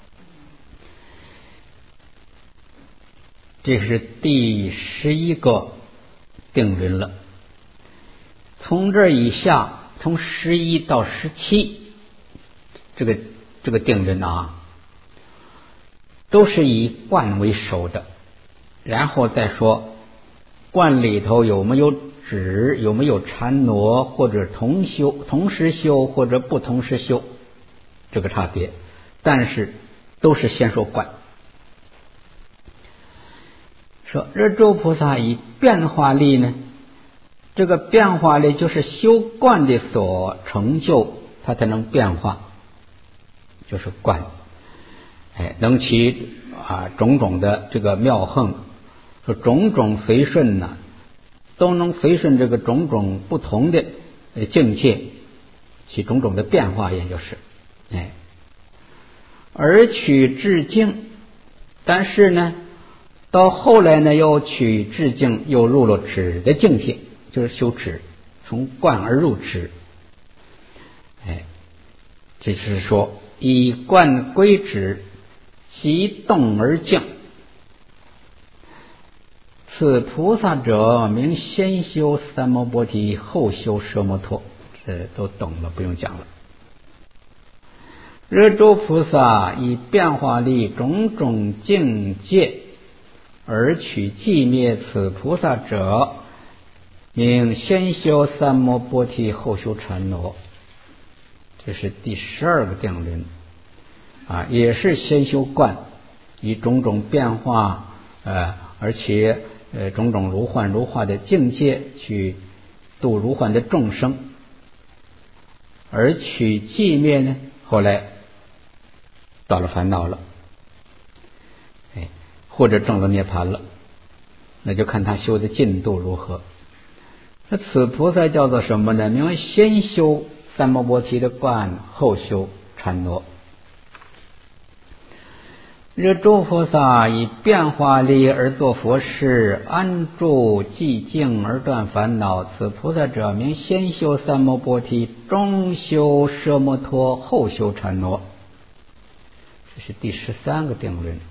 这是第十一个定论了。从这以下，从十一到十七，这个这个定论啊，都是以观为首的，然后再说观里头有没有止，有没有禅挪，或者同修、同时修或者不同时修，这个差别，但是都是先说观。说若诸菩萨以变化力呢，这个变化力就是修观的所成就，它才能变化，就是观。哎，能起啊种种的这个妙横，说种种随顺呢、啊，都能随顺这个种种不同的境界，起种种的变化，也就是哎，而取致敬，但是呢，到后来呢，又取致敬，又入了止的境界，就是修止，从观而入止。哎，这就是说以观归止，即动而静。此菩萨者名先修三摩波提，后修奢摩陀，这都懂了，不用讲了。若诸菩萨以变化力种种境界而取寂灭，此菩萨者名先修三摩波提，后修禅挪。这是第十二个定论啊，也是先修观，以种种变化呃，而且呃种种如幻如化的境界去度如幻的众生，而取寂灭呢，后来到了烦恼了，哎，或者证了涅槃了，那就看他修的进度如何。那此菩萨叫做什么呢？名为先修三摩波提的观，后修禅挪。若诸菩萨以变化力而作佛事，安住寂静而断烦恼，此菩萨者名先修三摩波提，中修奢摩陀，后修禅挪。这是第十三个定论。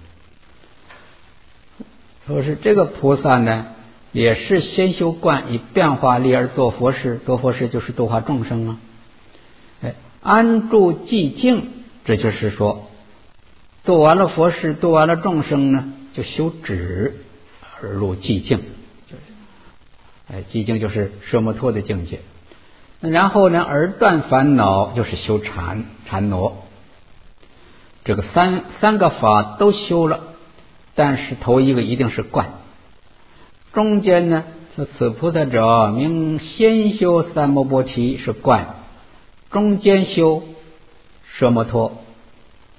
说是这个菩萨呢，也是先修观，以变化力而做佛事，做佛事就是度化众生啊。哎，安住寂静，这就是说做完了佛事，度完了众生呢，就修止而入寂静，哎，寂静就是奢摩陀的境界。然后呢，而断烦恼就是修禅禅挪。这个三三个法都修了，但是头一个一定是观。中间呢，此菩萨者名先修三摩波提是观，中间修奢摩陀，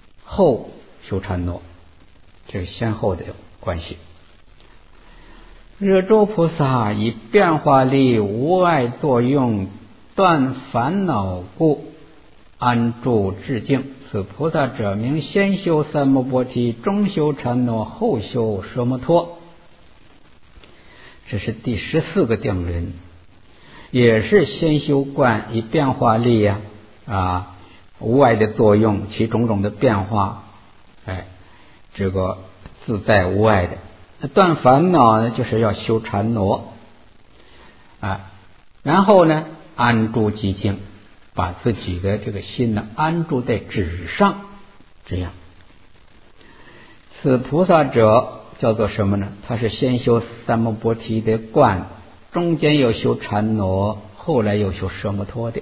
后修禅挪，这是先后的关系。 热周菩萨以变化力无碍作用，断烦恼故，安住至境。此菩萨者名先修三摩波提，中修禅那，后修奢摩托。这是第十四个定人，也是先修观以变化力呀啊无碍的作用，其种种的变化，哎，这个自在无碍的。断烦恼呢，就是要修禅那啊，然后呢安住寂静，把自己的这个心呢安住在止上，这样。此菩萨者叫做什么呢？他是先修三摩波提的观，中间又修禅那，后来又修奢摩托的。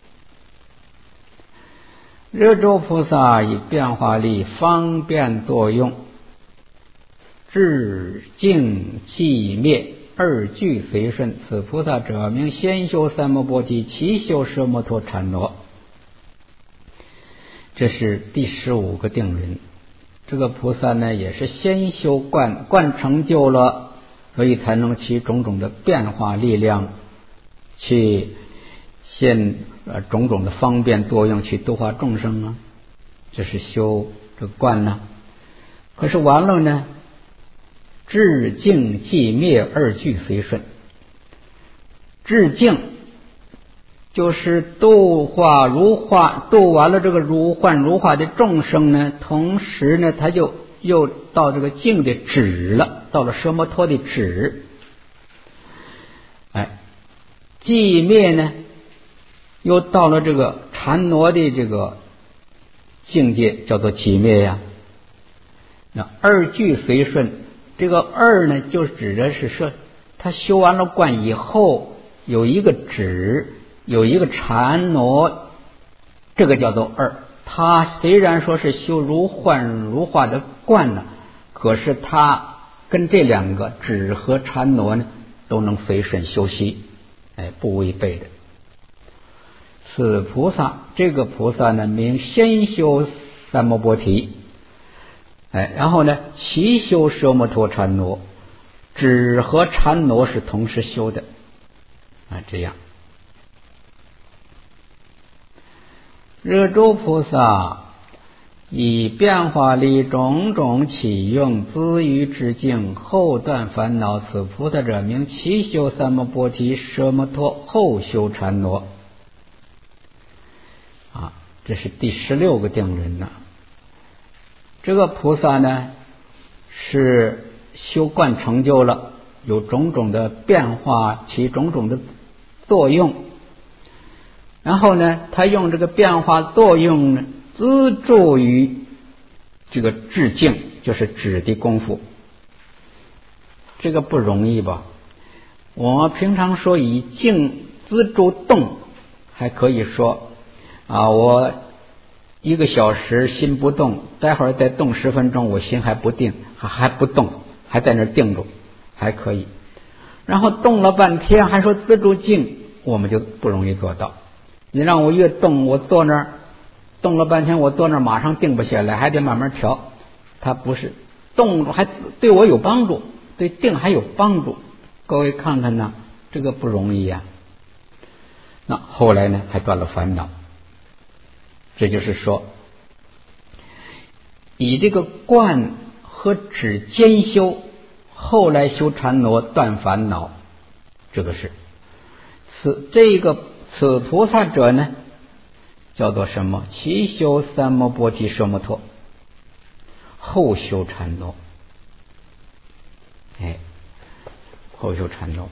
热周菩萨以变化力方便作用，至静寂灭二俱随顺。此菩萨者名先修三摩波提，其修奢摩托禅那。这是第十五个定人。这个菩萨呢，也是先修观，观成就了，所以才能起种种的变化力量，去现呃种种的方便作用，去度化众生啊。这是修这个观呢。可是完了呢，至静寂灭二俱随顺。至静就是度化如化，度完了这个如幻如化的众生呢，同时呢他就又到这个静的止了，到了奢摩托的止。哎，寂灭呢又到了这个禅那的这个境界，叫做寂灭呀。那二俱随顺，这个二呢就指的是说他修完了观以后有一个止，有一个禅那，这个叫做二。他虽然说是修如幻如化的观呢，可是他跟这两个止和禅那呢都能随顺修习，哎，不违背的。此菩萨，这个菩萨呢名先修三摩波提，哎，然后呢其修奢摩托禅那，止和禅那是同时修的啊，这样。热周菩萨以变化力种种起用，资于至静，后断烦恼。此菩萨者名其修三摩波提，奢摩托，后修禅那。啊，这是第十六个定人呢。这个菩萨呢是修观成就了，有种种的变化，起种种的作用。然后呢他用这个变化作用呢资助于这个至静，就是止的功夫。这个不容易吧？我们平常说以静资助动，还可以说啊，我一个小时心不动，待会儿再动十分钟，我心还不定，还还不动，还在那儿定住，还可以。然后动了半天还说资助静，我们就不容易做到。你让我越动，我坐那儿动了半天，我坐那儿马上定不下来，还得慢慢调。它不是动还对我有帮助，对定还有帮助。各位看看呢，这个不容易呀、啊。那后来呢，还断了烦恼。这就是说，以这个观和止兼修，后来修禅那断烦恼，这个是此这个。此菩萨者呢叫做什么？其修三摩波提奢摩托，后修禅那。哎，后修禅那。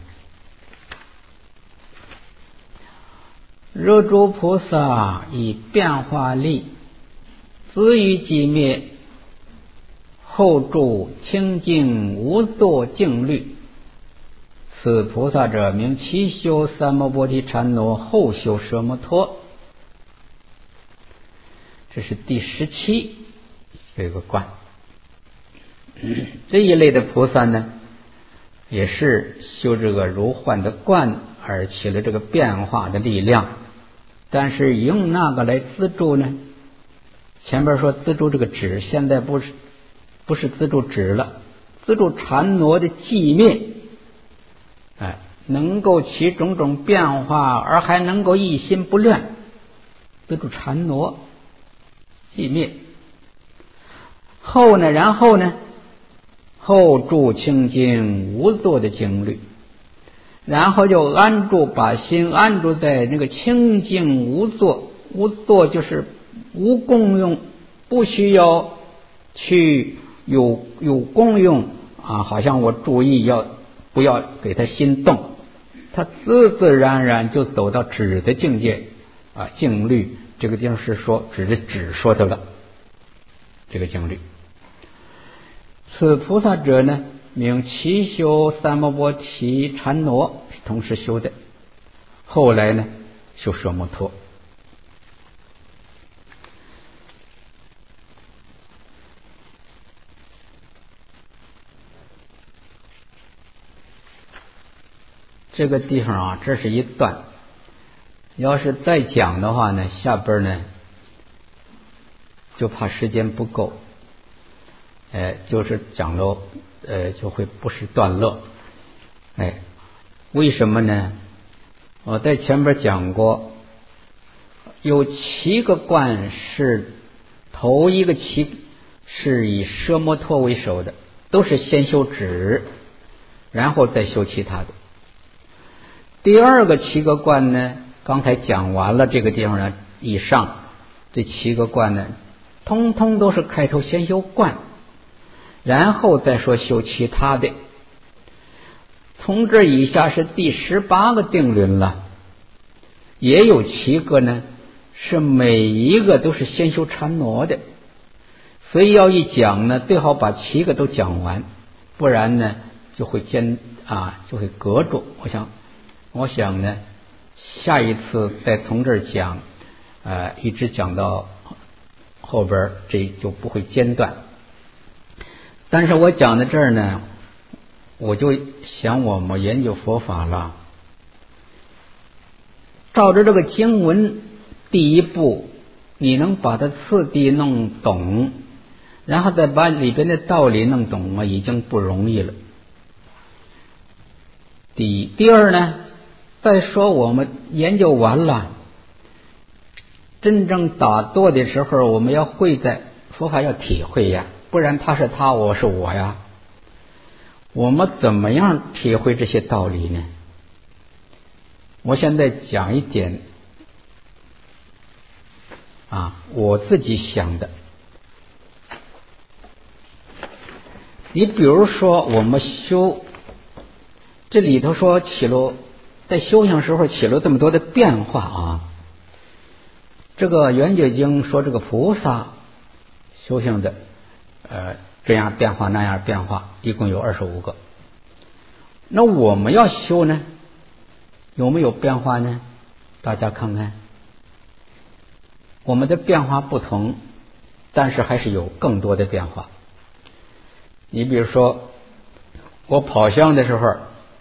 热周菩萨以变化力资于寂灭，后住清净无作静虑。此菩萨者名其修三摩波提禅那，后修奢摩托。这是第十七这个观。这一类的菩萨呢，也是修这个如幻的观而起了这个变化的力量，但是用那个来资助呢，前边说资助这个止，现在不是不是资助止了，资助禅那的寂灭。 能够起种种变化，而还能够一心不乱，得住禅挪寂灭。后呢，然后呢，后住清净无作的经律，然后就安住，把心安住在那个清净无作。无作就是无功用，不需要去有有功用啊，好像我注意要不要给他心动，他自自然然就走到止的境界啊。静虑这个地方是说指的止说的了，这个静虑。此菩萨者呢，名齐修三摩波提禅挪，是同时修的，后来呢修舍摩托。这个地方啊，这是一段，要是再讲的话呢，下边呢就怕时间不够，哎，就是讲了，呃，就会不是段落，哎，为什么呢？我在前边讲过，有七个观是头一个七是以奢摩托为首的，都是先修止，然后再修其他的。第二个七个观呢，刚才讲完了这个地方呢，以上这七个观呢，通通都是开头先修观，然后再说修其他的。从这以下是第十八个定论了，也有七个呢，是每一个都是先修禅挪的，所以要一讲呢，最好把七个都讲完，不然呢就会间啊就会隔住。我想。我想呢，下一次再从这儿讲，呃，一直讲到后边，这就不会间断。但是我讲到这儿呢，我就想我们研究佛法了，照着这个经文，第一步你能把它次第弄懂，然后再把里边的道理弄懂啊，已经不容易了。第一，第二呢？再说我们研究完了，真正打坐的时候，我们要会在佛法要体会呀，不然他是他，我是我呀。我们怎么样体会这些道理呢？我现在讲一点啊，我自己想的。你比如说，我们修这里头说起了。在修行时候起了这么多的变化啊！这个圆觉经说这个菩萨修行的，呃，这样变化那样变化，一共有二十五个。那我们要修呢，有没有变化呢？大家看看，我们的变化不同，但是还是有更多的变化。你比如说，我跑香的时候。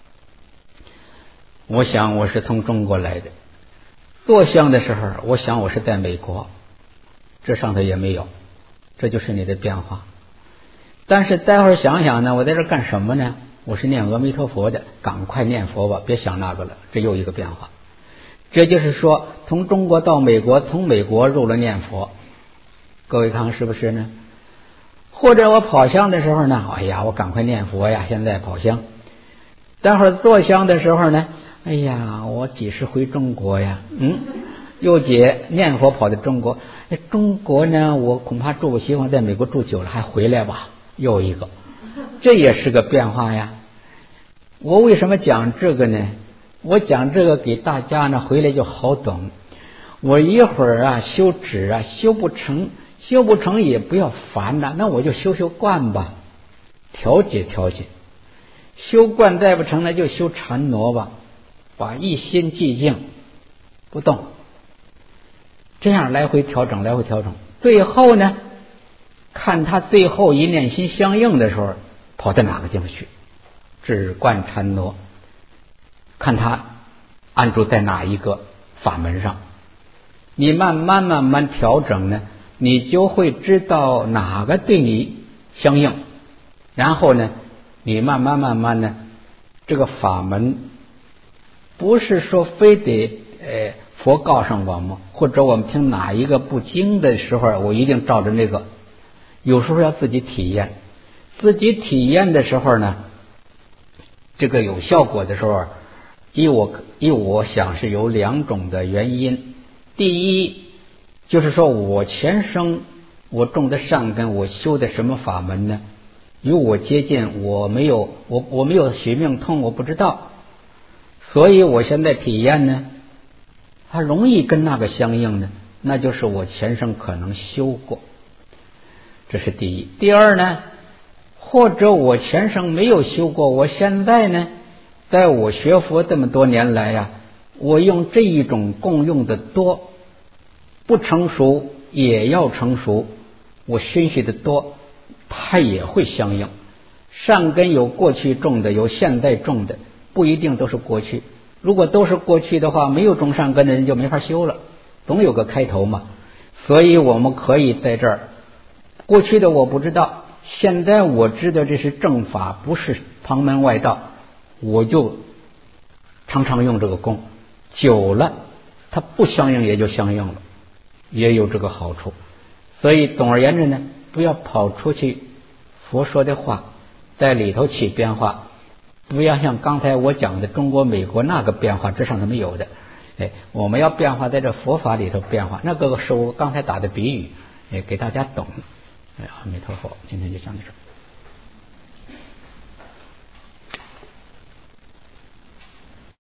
我想我是从中国来的，坐香的时候，我想我是在美国，这上头也没有，这就是你的变化。但是待会儿想想呢，我在这干什么呢？我是念阿弥陀佛的，赶快念佛吧，别想那个了，这又一个变化。这就是说，从中国到美国，从美国入了念佛，各位看看是不是呢？或者我跑香的时候呢，哎呀，我赶快念佛呀，现在跑香。待会儿坐香的时候呢，哎呀，我几时回中国呀？嗯，又解念佛跑到中国，哎，中国呢，我恐怕住不习惯，在美国住久了还回来吧，又一个，这也是个变化呀。我为什么讲这个呢？我讲这个给大家呢，回来就好懂。我一会儿啊修止啊修不成，修不成也不要烦呐、啊，那我就修修观吧，调节调节。修观再不成呢，就修禅挪吧。把一心寂静不动，这样来回调整来回调整，最后呢看他最后一念心相应的时候跑到哪个地方去，止观禅挪，看他安住在哪一个法门上，你慢慢慢慢调整呢，你就会知道哪个对你相应，然后呢你慢慢慢慢呢这个法门不是说非得呃佛告诉我们，或者我们听哪一个部经的时候，我一定照着那个。有时候要自己体验，自己体验的时候呢，这个有效果的时候，依我依我想是有两种的原因。第一，就是说我前生我种的善根，我修的什么法门呢？与我接近，我没有我我没有许命痛，我不知道，所以我现在体验呢，它容易跟那个相应呢，那就是我前生可能修过，这是第一。第二呢，或者我前生没有修过，我现在呢，在我学佛这么多年来呀、啊，我用这一种共用的多，不成熟也要成熟，我熏习的多，它也会相应。善根有过去种的，有现在种的，不一定都是过去。如果都是过去的话，没有种善根的人就没法修了，总有个开头嘛。所以我们可以在这儿，过去的我不知道，现在我知道这是正法，不是旁门外道，我就常常用这个功，久了它不相应也就相应了，也有这个好处。所以总而言之呢，不要跑出去佛说的话在里头起变化，不要像刚才我讲的中国美国那个变化，这上头没有的。哎，我们要变化在这佛法里头变化，那个是我刚才打的比喻，哎，给大家懂。哎，阿弥陀佛，今天就讲到这儿。